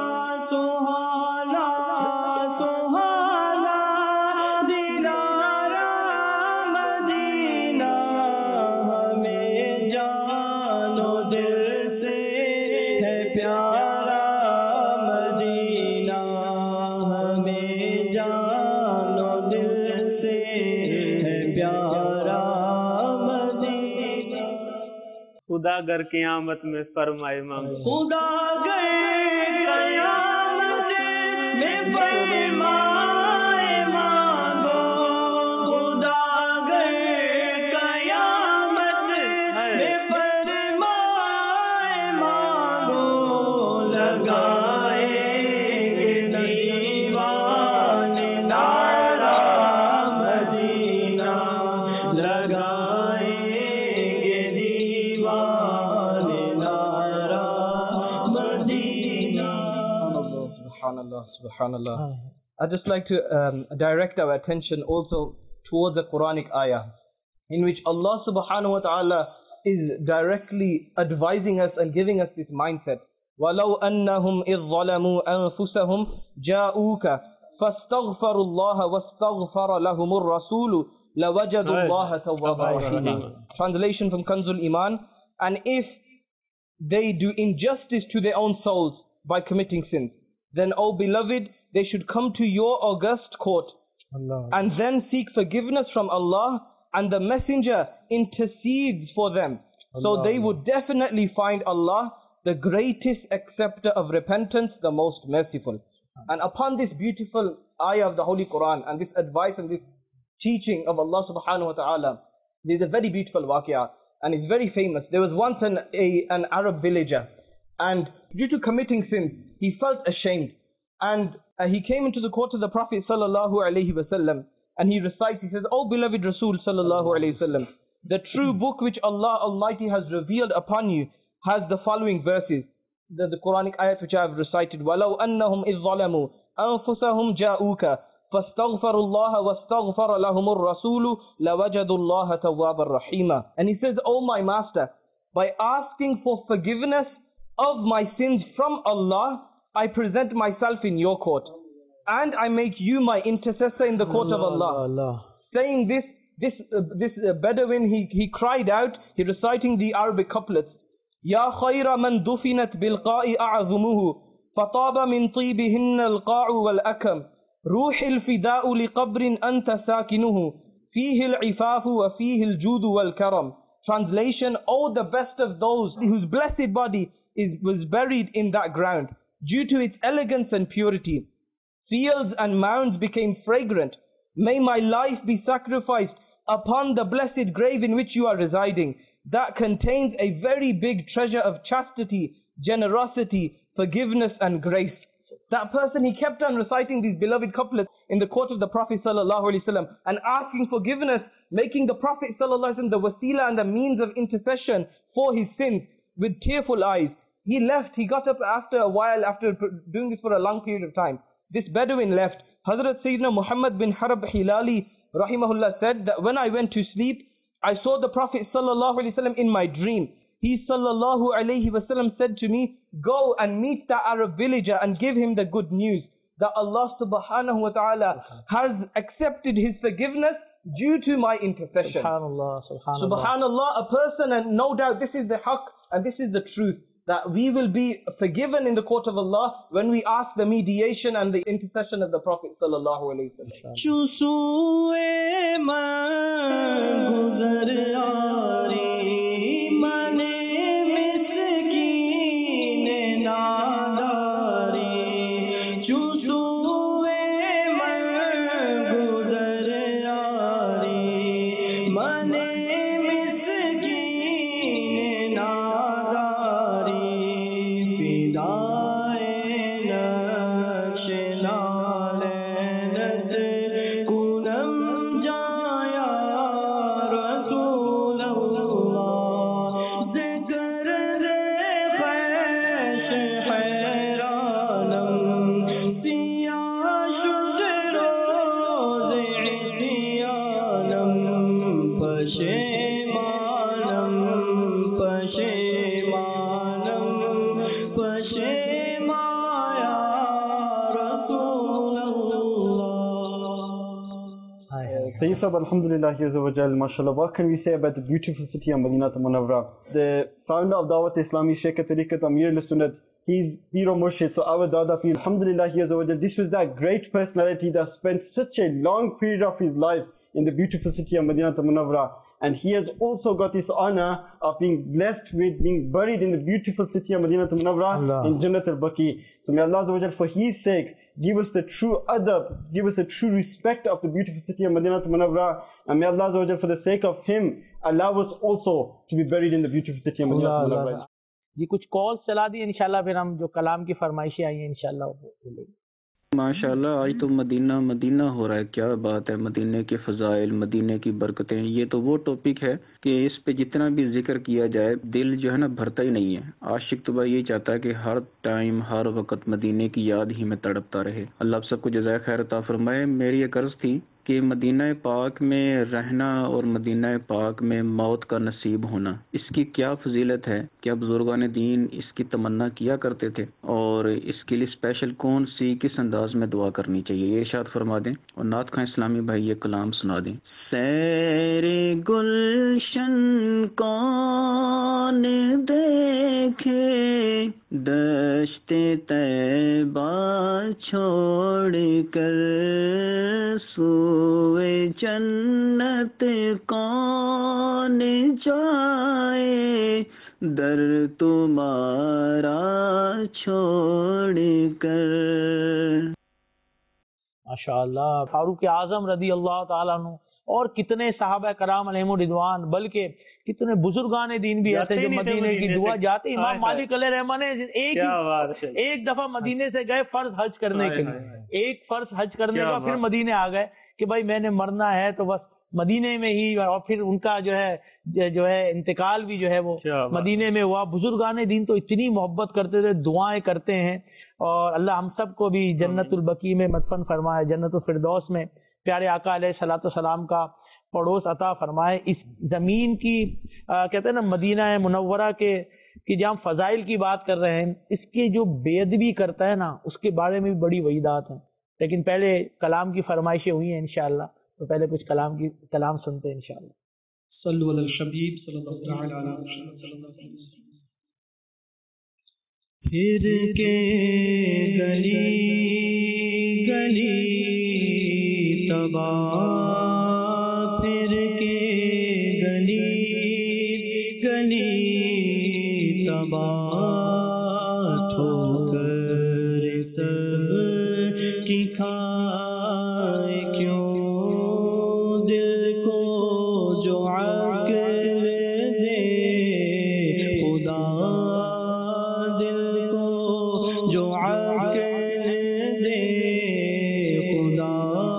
سہانا سہانا دلارا مدینہ, ہمیں جانو دل سے ہے پیارا مدینہ, ہمیں جانو دل سے ہے پیارا مدینہ. خدا گر قیامت میں فرمائے مانگو, خدا گئے قیامت میں فرمائے مانگو, خدا گئے قیامت میں فرمائے مانگو. لگائیں گے دیوان نعرہ مدینہ, لگائیں گے دیوان نعرہ مدینہ. Subhanallah, subhanallah. I'd just like to direct our attention also towards the Quranic ayah in which Allah subhanahu wa ta'ala is directly advising us and giving us this mindset. وَلَوْ أَنَّهُمْ إِذْ ظَلَمُوا أَنفُسَهُمْ جَاءُوكَ فَاسْتَغْفَرُوا اللَّهَ وَاسْتَغْفَرَ لَهُمُ الرَّسُولُ لَوَجَدُوا اللَّهَ تَوَّابًا رَحِيمًا. Translation from Kanzul Iman. And if they do injustice to their own souls by committing sins, then, O beloved, they should come to your august court and then seek forgiveness from Allah, and the messenger intercedes for them. So they would definitely find Allah the greatest acceptor of repentance, the most merciful. And upon this beautiful ayah of the Holy Quran and this advice and this teaching of Allah subhanahu wa ta'ala, there is a very beautiful waqia, and it's very famous. There was once an Arab villager, and due to committing sins, he felt ashamed, and he came into the court of the Prophet sallallahu alaihi wasallam, and he recites, he says, "O beloved Rasul sallallahu alaihi wasallam, the true book which Allah Almighty has revealed upon you has the following verses," the Quranic ayat which I have recited, وَلَوْ أَنَّهُمْ إِذْ ظَلَمُوا أَنفُسَهُمْ جَاءُوكَ فَاسْتَغْفَرُوا اللَّهَ وَاسْتَغْفَرَ لَهُمُ الرَّسُولُ لَوَجَدُوا اللَّهَ تَوَّابًا رَحِيمًا. And he says, "O my master, by asking for forgiveness of my sins from Allah, I present myself in your court, and I make you my intercessor in the court of Allah." Saying this, this Bedouin, he cried out, he reciting the Arabic couplets. Ya khayra man dufinat bilqa'i a'zumuhu, fataba min tibihinna alqa'u wal akam, ruhi al-fida'u liqabrin anta sakinuhu, fihi al-ifafu wa fihi al-judu wal karam. Translation: Oh, the best of those whose blessed body was buried in that ground, due to its elegance and purity. Fields and mounds became fragrant. May my life be sacrificed upon the blessed grave in which you are residing, that contains a very big treasure of chastity, generosity, forgiveness and grace. That person, he kept on reciting these beloved couplets in the court of the Prophet ﷺ and asking forgiveness, making the Prophet ﷺ the wasila and the means of intercession for his sins with tearful eyes. He left, he got up after a while, after doing this for a long period of time. This Bedouin left. Hazrat Sayyidina Muhammad bin Harb Hilali rahimahullah said that when I went to sleep, I saw the Prophet ﷺ in my dream. He ﷺ said to me, go and meet that Arab villager and give him the good news that Allah subhanahu wa ta'ala has accepted his forgiveness due to my intercession. Subhanallah, subhanallah. Subhanallah, a person, and no doubt this is the haqq and this is the truth, that we will be forgiven in the court of Allah when we ask the mediation and the intercession of the Prophet sallallahu alaihi Sayyid Sahab, Alhamdulillah, mashallah. What can we say about the beautiful city of Madinat Munawwara? The founder of Dawat Islami, Shaykh Tariqat Amir al-Sunnat, he's Piro Murshid, so our Dada Pir, Alhamdulillah, this was that great personality that spent such a long period of his life in the beautiful city of Madinat Munawwara. And he has also got this honor of being blessed with being buried in the beautiful city of Madinat Munawwara in Jannat al-Baqi. So may Allah for his sake give us the true adab, give us the true respect of the beautiful city of Madinat Munawwara, and may Allah for the sake of him allow us also to be buried in the beautiful city of Madinat Munawwara. جی کچھ کال چلا دی انشاءاللہ، پھر ہم جو کلام کی فرمائشیں آئی ہیں انشاءاللہ وہ بولیں گے. ماشاءاللہ آج تو مدینہ مدینہ ہو رہا ہے. کیا بات ہے، مدینے کے فضائل، مدینے کی برکتیں. یہ تو وہ ٹاپک ہے کہ اس پہ جتنا بھی ذکر کیا جائے دل جو ہے نا بھرتا ہی نہیں ہے. عاشق تو بھائی یہ چاہتا ہے کہ ہر ٹائم ہر وقت مدینے کی یاد ہی میں تڑپتا رہے. اللہ آپ سب کو جزائے خیر عطا فرمائے. میری ایک عرض تھی کہ مدینہ پاک میں رہنا اور مدینہ پاک میں موت کا نصیب ہونا، اس کی کیا فضیلت ہے. کیا بزرگان دین اس کی تمنا کیا کرتے تھے، اور اس کے لیے اسپیشل کون سی کس انداز میں دعا کرنی چاہیے، یہ ارشاد فرما دیں. اور نعت خواں اسلامی بھائی یہ کلام سنا دیں. سیر گلشن کون دیکھے دشت طیبہ چھوڑ کر، سوئے جنت کون جائے در تمہارا چھوڑ کر. ماشاءاللہ. فاروق اعظم رضی اللہ تعالیٰ عنہ اور کتنے صحابہ کرام علیہم الرضوان، بلکہ کتنے بزرگان دین بھی ایسے جو مدینے کی دعا جاتے. امام مالک علیہ رحمہ نے ایک دفعہ مدینے سے گئے فرض حج کرنے کے لیے، ایک فرض حج کرنے کے بعد پھر مدینے آ گئے کہ بھائی میں نے مرنا ہے تو بس مدینے میں ہی. اور پھر ان کا جو ہے انتقال بھی جو ہے وہ مدینے میں ہوا. بزرگان دین تو اتنی محبت کرتے تھے، دعائیں کرتے ہیں. اور اللہ ہم سب کو بھی جنت البقیع میں مدفن فرمائے، جنت الفردوس میں پیارے آقا علیہ الصلوۃ والسلام کا پڑوس عطا فرمائے. اس زمین کی کہتے ہیں نا مدینہ منورہ کے کہ جہاں فضائل کی بات کر رہے ہیں، اس کی جو بے ادبی کرتا ہے نا اس کے بارے میں بھی بڑی وعیدات ہیں. لیکن پہلے کلام کی فرمائشیں ہوئی ہیں انشاءاللہ. تو پہلے کچھ کلام سنتے ہیں انشاءاللہ. صلو علی الحبیب صلی اللہ تعالی علی محمد صلی اللہ علیہ وسلم. پھر کے گلی گلی تباہ، پھر کے گلی گلی تباہ، ٹھوکر سب کی کھائے کیوں دل کو جو عقل دے خدا، دل کو جو عقل دے خدا،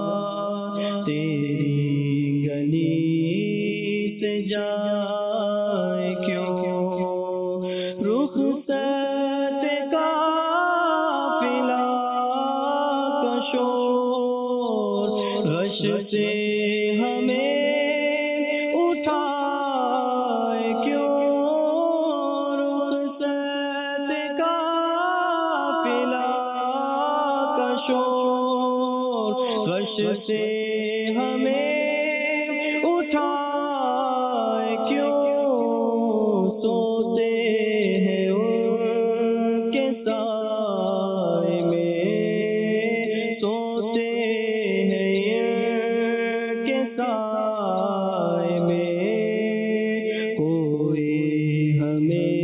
تیری گلی سے جائے کیوں رخصت قافلہ کا شور، غش سے ہمیں اٹھائے کیوں رخصت قافلہ کا شور، غش سے ہمیں اٹھائے کیوں، سوتے ہیں ان کے سائے میں، سوتے ہیں ان کے سائے میں، کوئی ہمیں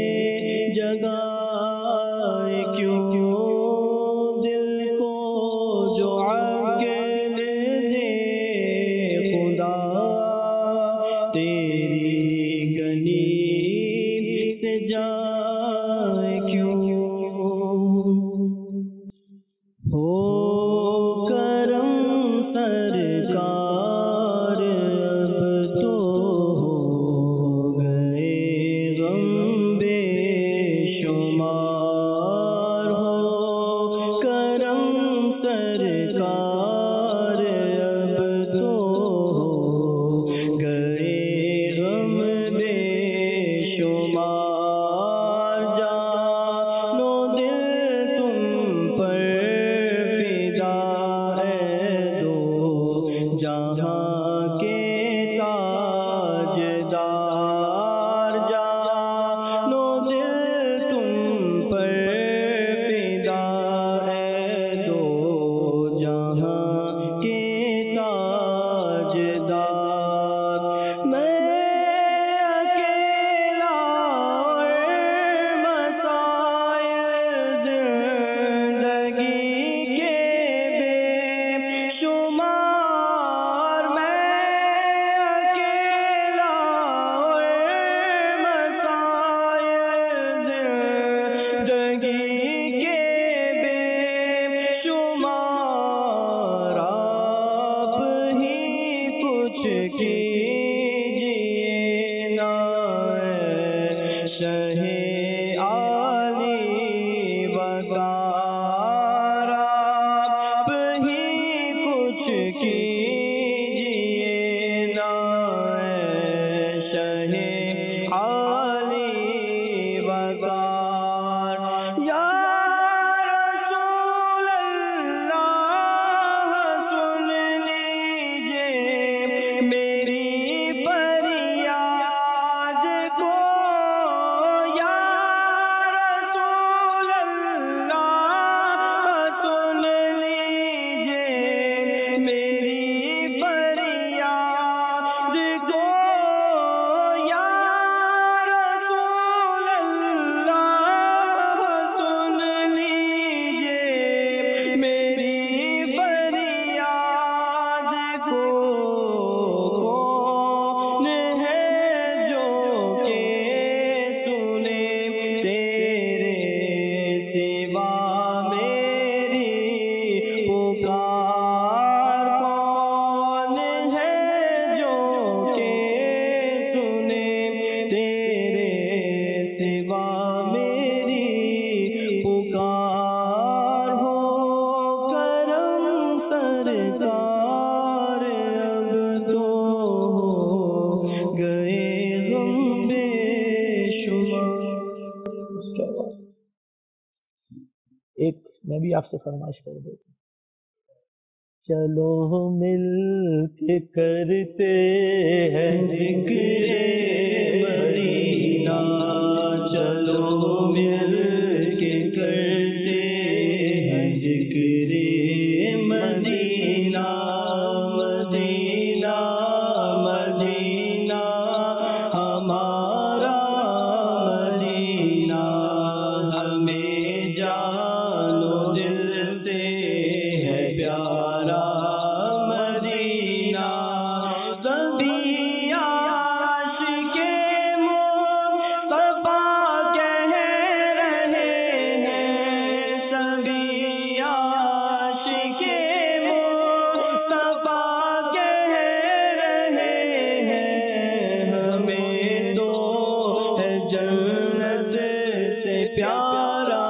جگائے کیوں، دل کو جو عقل دے خدا، تیری گلی سے جائے کیوں. ہو کرم سرکار اب تو ہو گئے غم بے شمار، ہو کرم سرکار اب تو ہو گئے غم بے شمار، جانو دل تم پر فدا ہے دو جہاں کے تاجدار، جانو دل تم پر فدا ہے دو جہاں کے تاجدار. میں اکیلا اور مسائل زندگی کے بے شمار، میں اکیلا اور مسائل زندگی کے بے شمار، آپ ہی کچھ کیجیے نا شہ عالی وقار، آپ ہی کچھ کیجیے نا شہ عالی وقار. یا رسول اللہ سن لیجیے میری فریاد کو، یا رسول اللہ سن لیجیے میری فریاد کو، یا رسول اللہ سن لیجیے میری فریاد کو. کون ہے جو کہ سنے تیرے سوا میری پکار، کون ہے جو کہ سنے تیرے سوا میری پکار، ہو کرم سرکار اب تو ہو گئے غم بے شمار. ایک میں بھی آپ سے فرمائش کر دیتا ہوں. چلو مل کے کرتے ہیں ذکر مدینہ، چلو مل کے کرتے ہیں ذکر مدینہ، مدینہ مدینہ ہمارا مدینہ، ہمیں جان و دل سے ہے پیارا مدینہ، سبھی عاشق مصطفیٰ کہہ رہے ہیں، سبھی عاشق مصطفیٰ کہہ رہے ہیں، ہمیں تو ہے جنت سے پیارا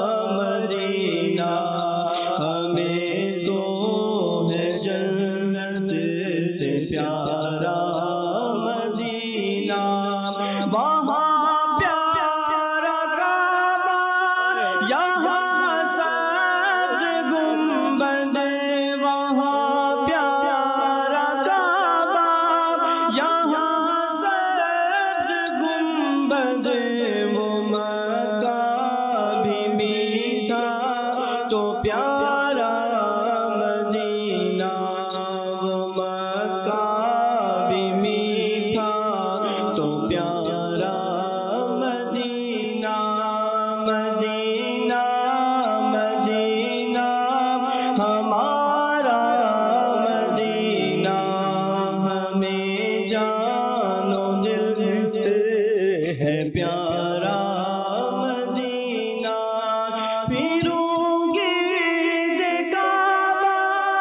مدینہ، ہمیں تو ہے جنت سے پیارا مدینہ، وہاں پیارا کعبہ، یہاں سبز گنبد، وہاں پیارا کعبہ، یہاں سبز گنبد، وہ مکہ بھی میٹھا تو پیارا مدینہ، وہ مکہ بھی میٹھا تو پیارا مدینہ، مدینہ مدینہ ہمارا مدینہ، ہمیں جان و دل سے ہے پیارا مدینہ، پھروں گرد کعبہ،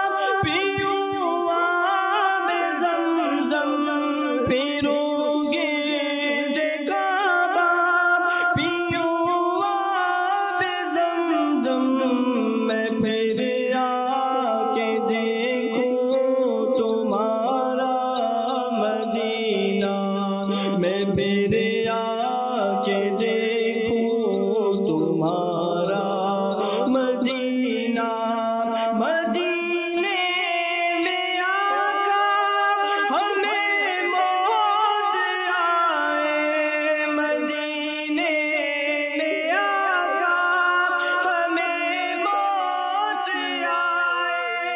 پیوں آب زمزم، پھروں گرد کعبہ، پیوں آب زمزم، میں پھر آ کے دیکھوں تمہارا مدینہ، میں پھر آ کے دیکھوں تمہارا مدینہ، مدینے میں آقا ہمیں موت آئے، مدینے میں آقا ہمیں موت آئے،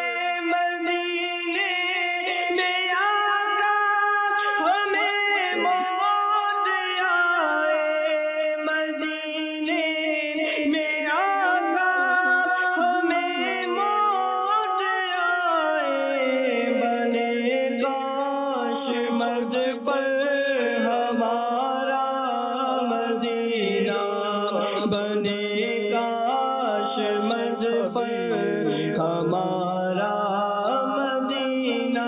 مدینے میں آقا ہمیں موت آئے، مدینے میں آقا ہمیں موت آئے، بنے کاش مرد پر ہمارا مدینہ، بنے کاش مرد پر ہمارا مدینہ،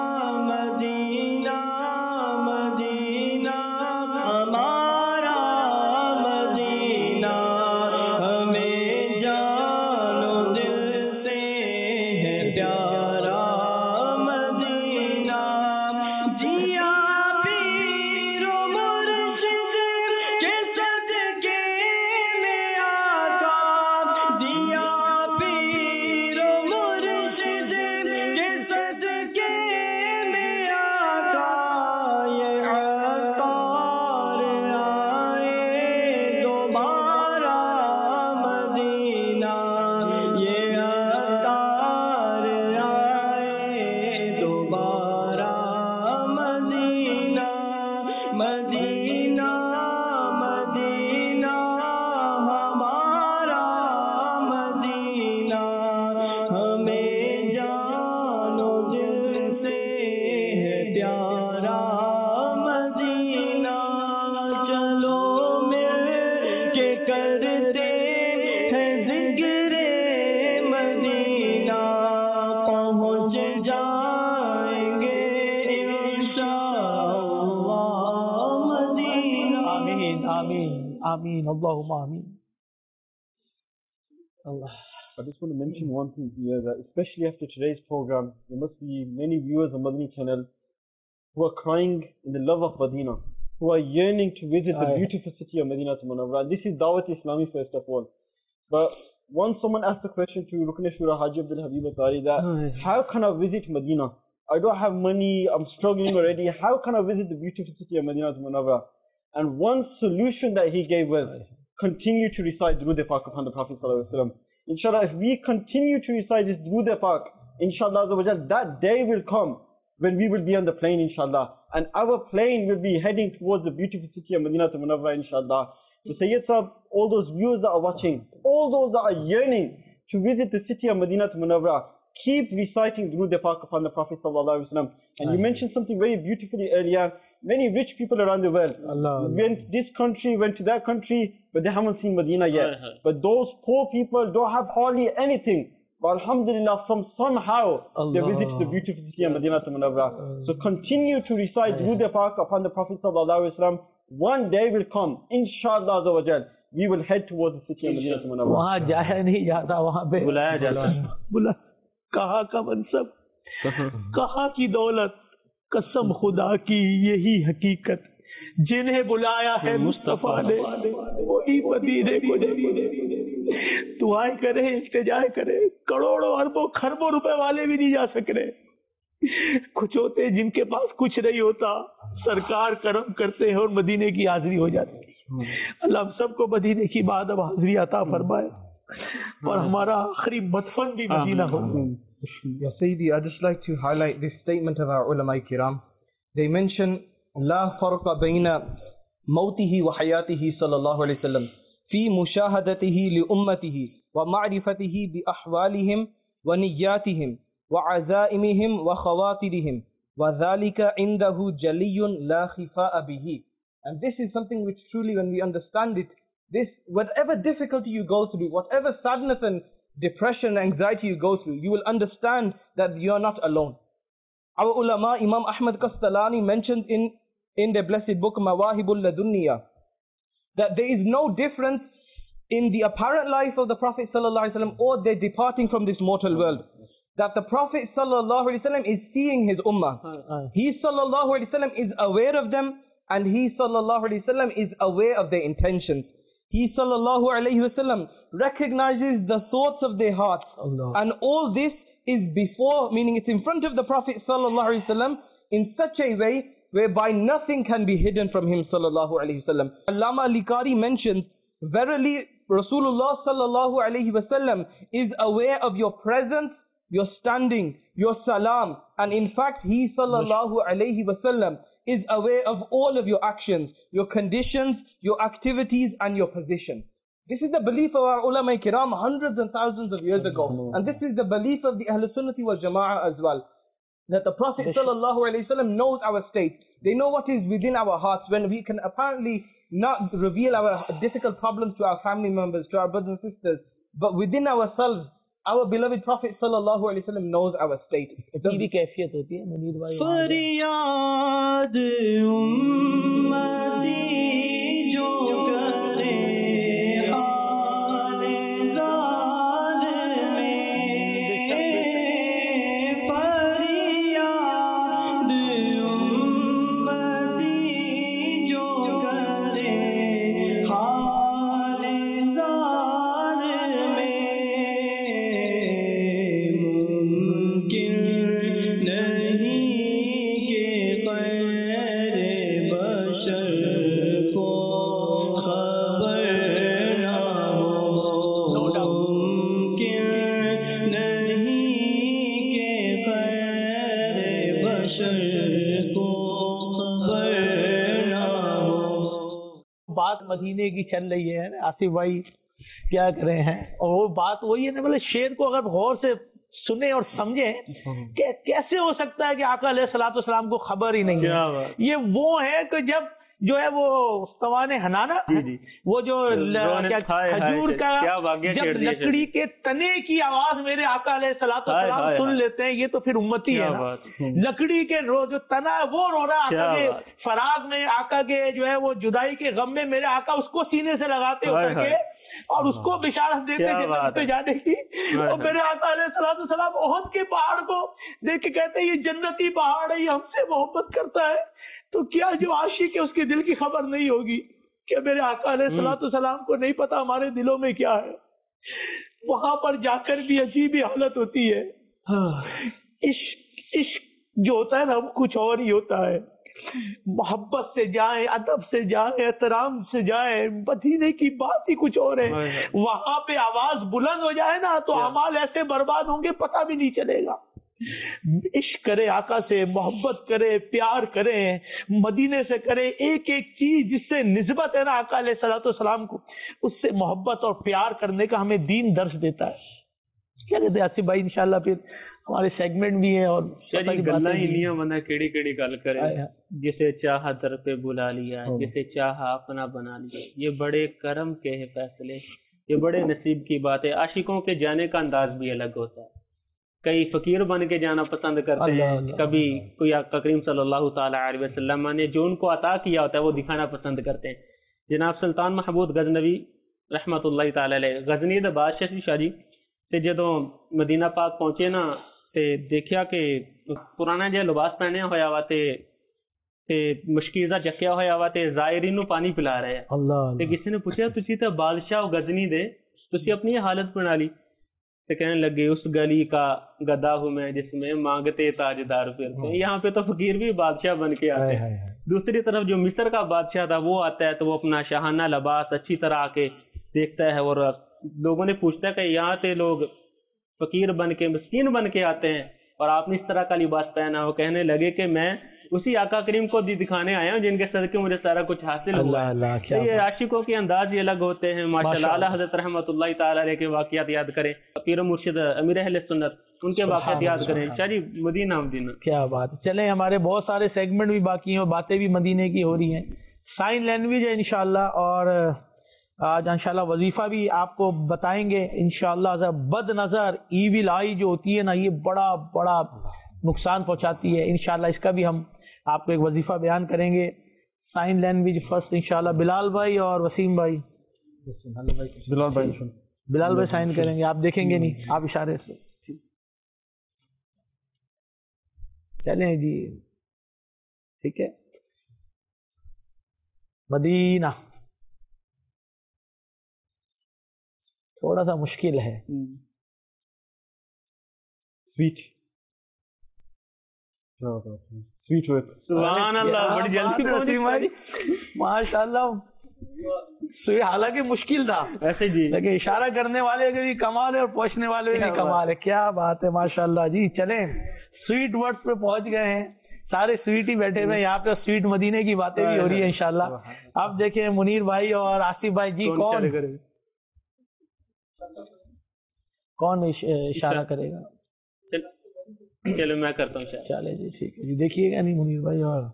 مدینہ مدینہ ہمارا مدینہ، ہمیں جان و دل سے ہے پیارا مدینہ، جیا پیر و مرشد کے صدقے میں آقا، دیا پیر و مرشد کے صدقے میں آقا، یہ عطار آئے دوبارہ مدینہ، یہ عطار آئے دوبارہ مدینہ، مدینہ مدینہ ہمارا مدینہ، ہمیں جان و دل سے ہے پیارا مدینہ، چلو مل کے کرتے ہیں ذکر مدینہ، پہنچ جائیں گے انشاءاللہ مدینہ، آمین آمین آمین اللہم آمین. اللہ. I just want to mention one thing here, that especially after today's program, there must be many viewers on Madani channel who are crying in the love of Medina, who are yearning to visit the beautiful city of Medina Munawwara. This is Dawat Islami first of all. But once someone asked the question to Rukn Shura Haji Abdul Habib Atari that how can I visit Medina? I don't have money, I'm struggling already. How can I visit the beautiful city of Medina Munawwara? And one solution that he gave was continue to recite Durood Pak upon the Prophet Sallallahu Alaihi Wasallam. Inshallah, if we continue to recite this Durood Pak, inshallah, that day will come when we will be on the plane, inshallah. And our plane will be heading towards the beautiful city of Medina Munawwara, inshallah. So Sayyid Sahib, all those viewers that are watching, all those that are yearning to visit the city of Medina Munawwara, keep reciting Durood Pak upon the Prophet Sallallahu Alaihi Wasallam. And you mentioned something very beautifully earlier. Many rich people around the world went this country, went to that country, but they haven't seen Medina yet. But those poor people don't have hardly anything. But alhamdulillah, somehow they visit the beautiful city of Medina Munawwara. So continue to recite Durood Pak upon the Prophet Sallallahu Alaihi Wasallam. One day will come, inshallah, we will head towards the city of Medina Munawwara. وہاں جایا نہیں جاتا, وہاں پہ بلایا جاتا ہے. کہاں کا منصب, کہاں کی دولت, قسم خدا کی یہی حقیقت, جنہیں بلایا ہے مصطفیٰ نے وہی مدینے کو نہیں. دعائیں کرے, التجائے کرے, کروڑوں اربوں خربوں روپے والے بھی نہیں جا سک رہے. کچھ ہوتے جن کے پاس کچھ نہیں ہوتا, سرکار کرم کرتے ہیں اور مدینے کی حاضری ہو جاتی ہے. اللہ ہم سب کو مدینے کی بعد اب حاضری عطا فرمائے اور ہمارا آخری مدفن بھی مدینہ ہو. Ya Sayyidi, I'd just like to highlight this statement of our ulama kiram. They mention لا فرق بين موته وحياته صلى الله عليه وسلم في مشاهدته لأمته ومعرفته بأحوالهم ونياتهم وعزائمهم وخواطرهم وذلك عنده جلي لا خفاء به. And this is something which truly, when we understand it, this, whatever difficulty you go through, whatever sadness and depression, anxiety you go through, you will understand that you are not alone. Our ulama, Imam Ahmad Kastalani, mentioned in their blessed book Mawahibul Ladunniya that there is no difference in the apparent life of the Prophet Sallallahu Alaihi Wasallam or their departing from this mortal world. That the Prophet Sallallahu Alaihi Wasallam is seeing his ummah. He Sallallahu Alaihi Wasallam is aware of them, and he Sallallahu Alaihi Wasallam is aware of their intentions. He Sallallahu Alaihi Wasallam recognizes the thoughts of their hearts. And all this is before, meaning it's in front of the Prophet Sallallahu Alaihi Wasallam in such a way whereby nothing can be hidden from him Sallallahu Alaihi Wasallam. Allama Likari mentions, verily Rasulullah Sallallahu Alaihi Wasallam is aware of your presence, your standing, your salam, and in fact he Sallallahu Alaihi Wasallam is aware of all of your actions, your conditions, your activities and your position. This is the belief of our ulama kiram hundreds and thousands of years ago, and this is the belief of the Ahlul Sunnati wal Jama'ah as well, that the Prophet Sallallahu Alaihi Wasallam knows our state. They know what is within our hearts, when we can apparently not reveal our difficult problems to our family members, to our brothers and sisters, but within ourselves, our beloved Prophet Sallallahu Alaihi Wasallam knows our state. بھی کیفیت ہوتی ہے منیر بھائی. فریاد امتی جو کرے حال زار میں, فریاد امتی جو کرے حال زار میں, ممکن نہیں کہ غیر بشر کو خبر نہ ہو, ممکن نہیں کہ غیر بشر کو خبر نہ ہو. بات مدینے کی چل رہی ہے, آصف بھائی کیا کر رہے ہیں, اور وہ بات وہی ہے نا, مطلب شعر کو اگر غور سے سنیں اور سمجھیں کہ کیسے ہو سکتا ہے کہ آقا علیہ الصلوۃ والسلام کو خبر ہی نہیں ہے. یہ وہ ہے کہ جب جو ہے وہ استوان حنانا, وہ جو کھجور کا جب لکڑی کے تنے کی آواز میرے آقا علیہ الصلوۃ والسلام سن لیتے ہیں, یہ تو پھر امتی ہے نا. لکڑی کے جو تنا ہے وہ رو رہا ہے آقا کے فراق میں, آقا کے جو ہے وہ جدائی کے غم میں میرے آقا اس کو سینے سے لگاتے اتر کے اور اس کو بشارت دیتے جنت پہ جانے کی. اور میرے آقا علیہ الصلوۃ والسلام احد کے پہاڑ کو دیکھ کے کہتے ہیں یہ جنتی پہاڑ ہے, یہ ہم سے محبت کرتا ہے. تو کیا جو عاشق ہے اس کے دل کی خبر نہیں ہوگی کہ میرے آقا علیہ الصلوۃ والسلام کو نہیں پتا ہمارے دلوں میں کیا ہے. وہاں پر جا کر بھی عجیب ہی حالت ہوتی ہے. عشق جو ہوتا ہے نا وہ کچھ اور ہی ہوتا ہے. محبت سے جائیں, ادب سے جائیں, احترام سے جائیں, مدینے کی بات ہی کچھ اور ہے. وہاں پہ آواز بلند ہو جائے نا تو اعمال ایسے برباد ہوں گے پتہ بھی نہیں چلے گا. عشق کرے آقا سے, محبت کرے, پیار کرے, مدینے سے کرے. ایک ایک چیز جس سے نسبت ہے نا آقا علیہ الصلوۃ والسلام کو, اس سے محبت اور پیار کرنے کا ہمیں دین درس دیتا ہے. کیا کہتے ہیں آصف بھائی, انشاءاللہ پھر ہمارے سیگمنٹ بھی ہیں اور گلاں ہی نہیں بنا کیڑی کیڑی گل کرے. جسے چاہا در پہ بلا لیا, جسے چاہا اپنا بنا لیا. یہ بڑے کرم کے ہیں فیصلے, یہ بڑے نصیب کی بات ہے. عاشقوں کے جانے کا انداز بھی الگ ہوتا ہے. کئی فقیر بن کے جانا پسند کرتے ہیں, کبھی کوئی آقا کریم صلی اللہ تعالی علیہ وسلم نے جو ان کو عطا کیا ہوتا ہے وہ دکھانا پسند کرتے ہیں. جناب سلطان محمود غزنوی رحمت اللہ تعالی علیہ, غزنی دے بادشاہ شاہ جی تے جدوں مدینہ پاک پہنچے نا تے دیکھیا کہ پرانا جہا لباس پہنیا ہویا وا تے مشکیزہ چکیا ہویا وا تے زائرین نو پانی پلا رہے ہیں. تے کسی نے پوچھا تسی تے بادشاہ غزنی دے, تسی اپنی حالت بنا لی. تو کہنے لگے اس گلی کا گدا ہوں میں جس میں مانگتے تاجدار پھرتے ہیں. یہاں پہ تو فقیر بھی بادشاہ بن کے آتے ہیں. دوسری طرف جو مصر کا بادشاہ تھا وہ آتا ہے تو وہ اپنا شاہانہ لباس اچھی طرح آ کے دیکھتا ہے, اور لوگوں نے پوچھتا ہے کہ یہاں سے لوگ فقیر بن کے مسکین بن کے آتے ہیں اور آپ نے اس طرح کا لباس پہنا. وہ کہنے لگے کہ میں اسی آقا کریم کو دکھانے آیا ہوں جن کے صدقے مجھے سارا کچھ حاصل ہوا ہے. یہ عاشقوں کے انداز ہی الگ ہوتے ہیں ماشاءاللہ. اعلیٰ حضرت رحمۃ اللہ تعالی علیہ کے واقعات یاد کریں, پیر مرشد امیر اہل سنت ان کے واقعات یاد کریں. شاہ جی مدینہ مدینہ کیا بات. چلیں ہمارے بہت سارے سیگمنٹ بھی باقی ہیں اور باتیں بھی مدینے کی ہو رہی ہیں. سائن لینگویج ہے انشاءاللہ, اور آج انشاءاللہ وظیفہ بھی آپ کو بتائیں گے انشاءاللہ. بد نظر ایویل آئی جو ہوتی ہے نا یہ بڑا بڑا نقصان پہنچاتی ہے. انشاءاللہ اس کا بھی ہم آپ کو ایک وظیفہ بیان کریں گے. سائن لینگویج فرسٹ انشاءاللہ بلال بھائی اور وسیم بھائی. بلال بھائی سائن کریں گے, آپ دیکھیں گے نہیں, آپ اشارے سے. چلیں جی ٹھیک ہے. مدینہ تھوڑا سا مشکل ہے. Sweet work. سبحان اللہ, بڑی جلدی پہنچی بھائی ماشاءاللہ. حالانکہ مشکل تھا ایسے جی, لیکن اشارہ کرنے والے کے بھی کمال ہے اور پہنچنے والے بھی کمال ہے. کیا بات ہے ماشاءاللہ جی. چلیں سویٹ ورڈ پہ پہنچ گئے ہیں, سارے سویٹ ہی بیٹھے ہوئے یہاں پہ, سویٹ مدینے کی باتیں بھی ہو رہی ہیں انشاءاللہ. اب دیکھیں منیر بھائی اور آصف بھائی جی کون اشارہ کرے گا؟ چلو میں کرتا ہوں. چلے جی ٹھیک ہے جی. دیکھیے گا نہیں منیر بھائی, اور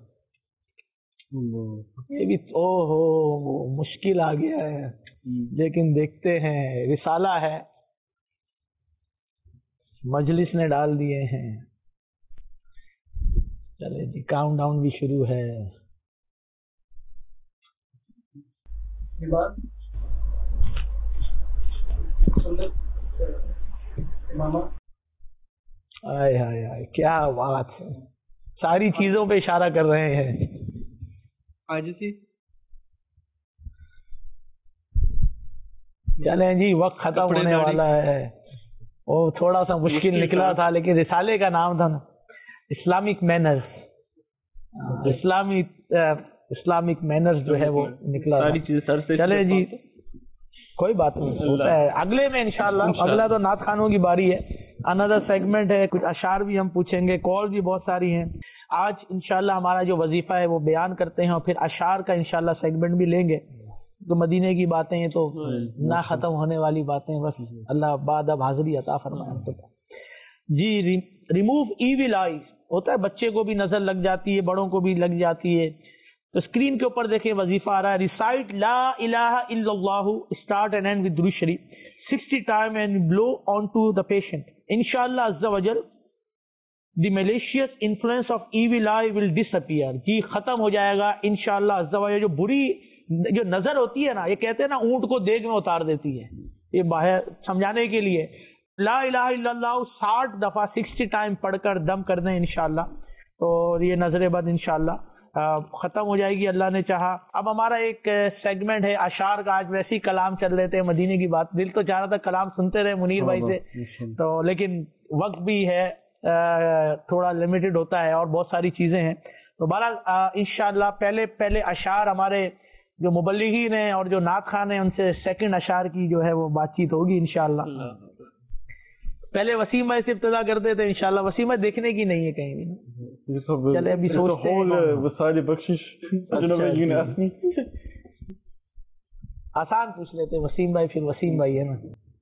یہ بھی او ہو مشکل آ گیا ہے, لیکن دیکھتے ہیں. رسالہ ہے, مجلس نے ڈال دیے ہیں. چلے جی کاؤنٹ ڈاؤن بھی شروع ہے. آئے ہائے ہائے کیا بات ہے, ساری چیزوں پہ اشارہ کر رہے ہیں. چلیں جی وقت ختم ہونے والا ہے. وہ تھوڑا سا مشکل نکلا تھا, لیکن رسالے کا نام تھا نا اسلامک مینرز. اسلامک مینرز جو ہے وہ نکلا. چلے جی کوئی بات نہیں, ہوتا ہے. اگلے میں انشاءاللہ, اگلا تو نعت خانوں کی باری ہے. اندر سیگمنٹ ہے, کچھ اشعار بھی ہم پوچھیں گے, کال بھی بہت ساری ہیں. آج انشاءاللہ ہمارا جو وظیفہ ہے وہ بیان کرتے ہیں اور پھر اشعار کا انشاءاللہ سیگمنٹ بھی لیں گے. تو مدینے کی باتیں یہ تو نہ ختم ہونے والی باتیں, بس اللہ بعد اب حاضری عطا فرمائے. جی ریموو ایویل آئیز ہوتا ہے, بچے کو بھی نظر لگ جاتی ہے, بڑوں کو بھی لگ جاتی ہے. تو اسکرین کے اوپر دیکھیں وظیفہ آ رہا ہے. ریسائٹ لا الہ الا اللہ, اسٹارٹ اینڈ اینڈ ود درود شریف 60 time and blow on to the patient. انشاءاللہ عز وجل the malicious influence of evil eye will disappear. جی ختم ہو جائے گا انشاءاللہ عز وجل. جو بری جو نظر ہوتی ہے نا, یہ کہتے ہیں نا اونٹ کو دیگ میں اتار دیتی ہے, یہ باہر سمجھانے کے لیے. لا الہ الا اللہ 60 دفعہ 60 ٹائم پڑھ کر دم کر دیں انشاءاللہ, اور یہ نظر بد انشاءاللہ ختم ہو جائے گی اللہ نے چاہا. اب ہمارا ایک سیگمنٹ ہے اشعار کا. آج ویسے ہی کلام چل رہے تھے مدینے کی بات, دل تو چاہ رہا تھا کلام سنتے رہے منیر بھائی سے, تو لیکن وقت بھی ہے تھوڑا لمیٹڈ ہوتا ہے اور بہت ساری چیزیں ہیں. تو بہرحال انشاءاللہ پہلے اشعار ہمارے جو مبلغین ہیں اور جو نعت خوان ہیں ان سے سیکنڈ اشعار کی جو ہے وہ بات چیت ہوگی انشاءاللہ. پہلے وسیم بھائی سے ابتدا کرتے تھے انشاءاللہ. وسیم بھائی دیکھنے کی نہیں ہے کہیں بھی, چلے ابھی سوچتے ہیں. آسان پوچھ لیتے وسیم بھائی, پھر وسیم بھائی ہے نا.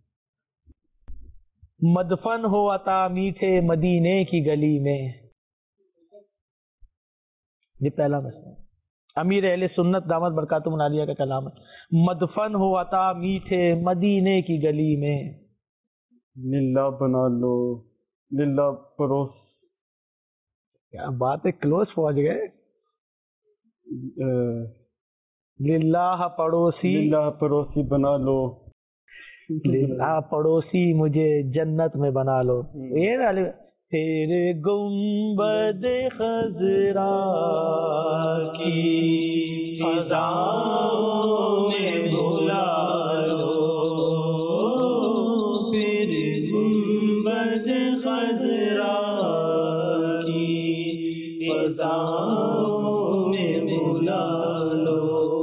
مدفن ہو عطا میٹھے مدینے کی گلی میں, یہ پہلا مسئلہ امیر اہل سنت دامت برکاتہم العالیہ کا کلام ہے. مدفن ہو عطا میٹھے مدینے کی گلی میں, للہ بنا لو للہ پروس. کیا بات ہے, کلوز پہنچ گئے. للہ پڑوسی بنا لو, للہ پڑوسی مجھے جنت میں بنا لو. یہ تیرے گنبد خضرا کی فضاؤں میں بلا لو, تیرے گنبد خضرا کی فضاؤں میں بلا لو.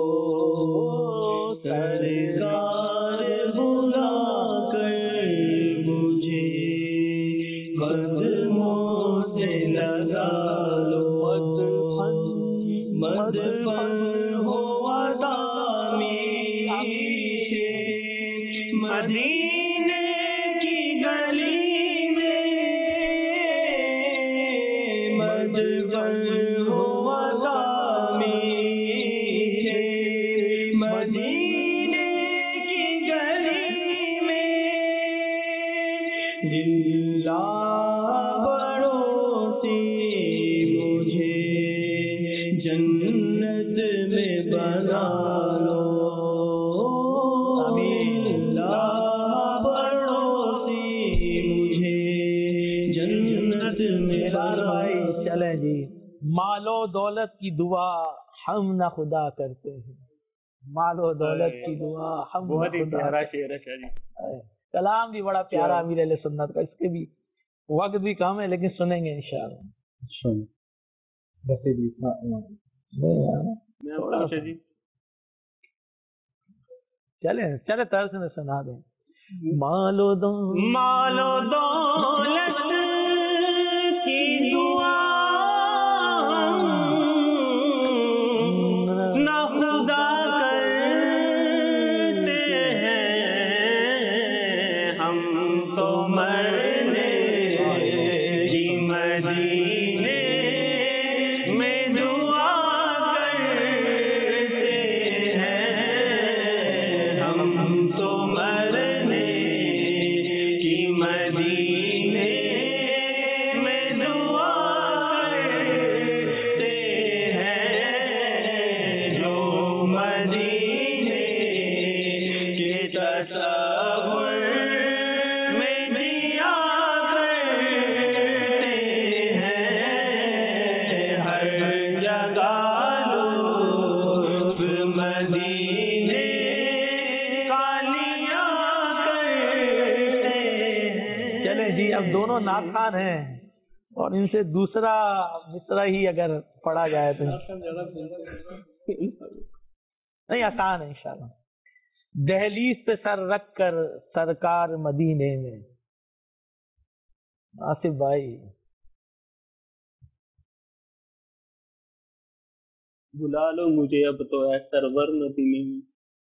سرکار بلا کر مجھے قدموں سے لگا لو. مدفن ہو عطا میٹھے مدینے کی گلی میں, مدفن ہو عطا میٹھے مدینے کی گلی میں. للہ پڑوسی مجھے جنت میں بنا لو. للہ پڑوسی مجھے جنت میں بنا لو. چلیں جی. مال و دولت کی دعا ہم نہ خدا کرتے ہیں, مال و دولت کی دعا ہم نہ خدا. پیارا شعر ہے جی, کلام بھی بڑا پیارا امیر اہل سنت کا. اس کے بھی وقت بھی کم ہے لیکن سنیں گے انشاءاللہ. چلے طرز میں سنا دیں. مال و دولت کی دعا نہ خدا کرتے ہیں, ہم تو مرنے کی مدینے میں دعا کرتے ہیں, ہم تو مرنے کی مدینے میں دعا کرتے ہیں, جو مدینے کے تصور میں دیا کرتے ہیں, ہر جگہ لطف مدینے کا لیا کرتے ہیں. چلیں جی, اب دونوں نعت خوان ہیں اور ان سے دوسرا مصرع ہی اگر پڑھا جائے تو نہیں, آسان ہے انشاءاللہ. دہلیز پہ سر رکھ کر سرکار مدینے میں. آصف بھائی, بلا لو مجھے اب تو ہے سرور مدینے میں.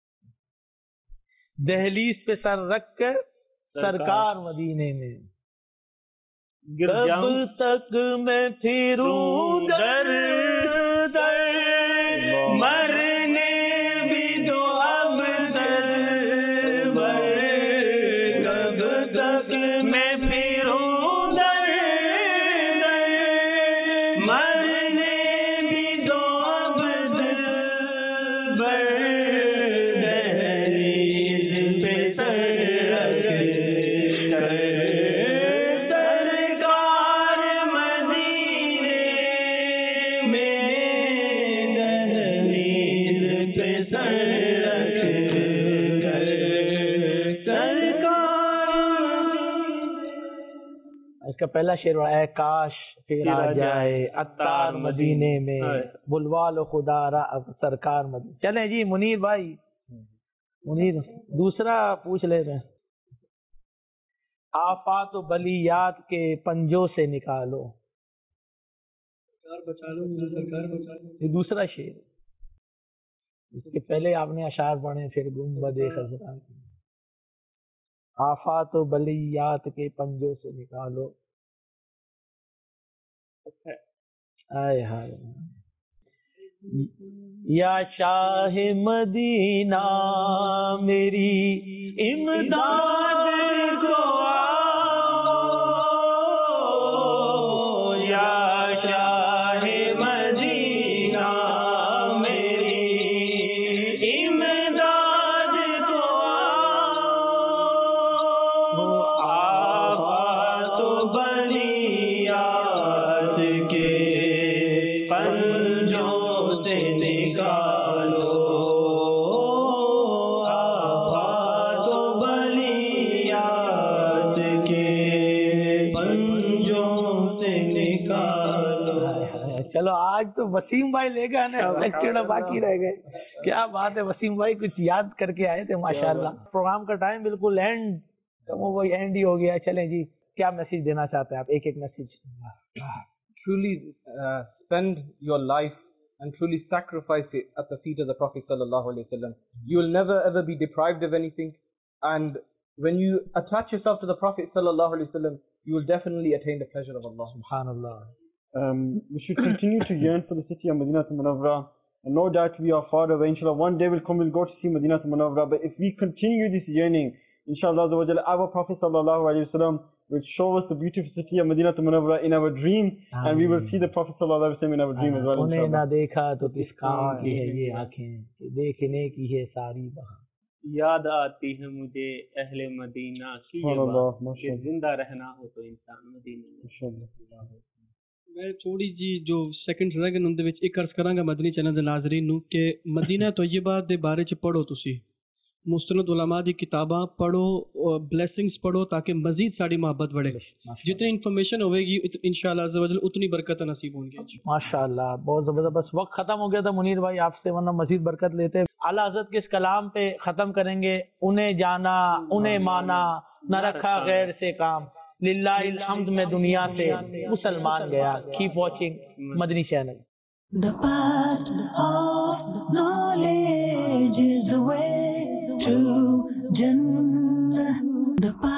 دہلیز پہ سر رکھ کر سرکار مدینے میں. کب تک میں پھروں در در, مرنے بھی دو اب در بر. کب تک میں پھروں در در, مرنے بھی دو اب در بر. دہلیز پہ سر رکھ کر سرکار مدینے میں सर रख कर सरकार। इसका पहला शेर है काश फिर आ जाए अत्तार मदीने में, बुलवा लो खुदा रा अब सरकार मदीने। चलें जी मुनीर भाई, मुनीर दूसरा पूछ ले रहे हैं। आफात बलियात के पंजों से निकालो, बचा लो सरकार बचा लो। ये दूसरा शेर। इसके पहले आपने अशार पढ़े, फिर गुम्बदे खज़रा। आफात बलियात के पंजों से निकालो। आय हाय या शाह मदीना मेरी इमदाद को चलो आज तो वसीम भाई ले गए ना, लेक्चर बाकी रह गए। क्या बात है वसीम भाई, कुछ याद करके आए थे माशाल्लाह। प्रोग्राम का टाइम बिल्कुल एंड, तो वो एंड ही हो गया। चलें जी, क्या मैसेज देना चाहते हैं आप? एक एक message. Truly spend your life and truly sacrifice it at the feet of the Prophet sallallahu alaihi wasallam. You will never ever be deprived of anything, and when you attach yourself to the Prophet sallallahu alaihi wasallam, you will definitely attain the pleasure of Allah. Subhanallah. We should continue to yearn for the city of Madinah Munawwarah, and no doubt we are far away. Inshallah, one day will come, we'll go to see Madinah Munawwarah. But if we continue this yearning, inshallah, our Prophet sallallahu alaihi wasallam will show us the beautiful city of Madinah Munawwarah in our dream, and we will see the Prophet sallallahu alaihi wasallam in our dream as well. उन्हें ना देखा तो किस काम की है ये आँखें, देखने की है सारी बहार। याद आती है मुझे अहले मदीना की ये बात, कि जिंदा रहना हो तो इंसान मदीने में। मैं थोड़ी जी जो सेकंड रह गए उनके विच एक अर्ज करांगा मदनी चैनल दे नाज़रीन नू कि मदीना तय्यबा दे बारे च पढ़ो, तुसी मुस्तनद उलमा दी किताबां पढ़ो, ब्लेसिंग्स पढ़ो, ताकि मजीद साड़ी मोहब्बत बढ़े। जितनी इन्फॉर्मेशन होगी इंशाअल्लाह अज़्ज़ा वजल उतनी बरकत नसीब होंगी। माशाअल्लाह, बहुत जबरदस्त। बस वक्त खत्म हो गया था मुनीर भाई आपसे, वरना मजीद बरकत लेते। आला हज़रत के इस कलाम पे खत्म करेंगे। उन्हें जाना उन्हें माना, न रखा गैर से काम, लिल्लाहिल हम्द में दुनिया से मुसलमान गया। Keep watching Madani channel. The path of knowledge is the way to Jannah. The path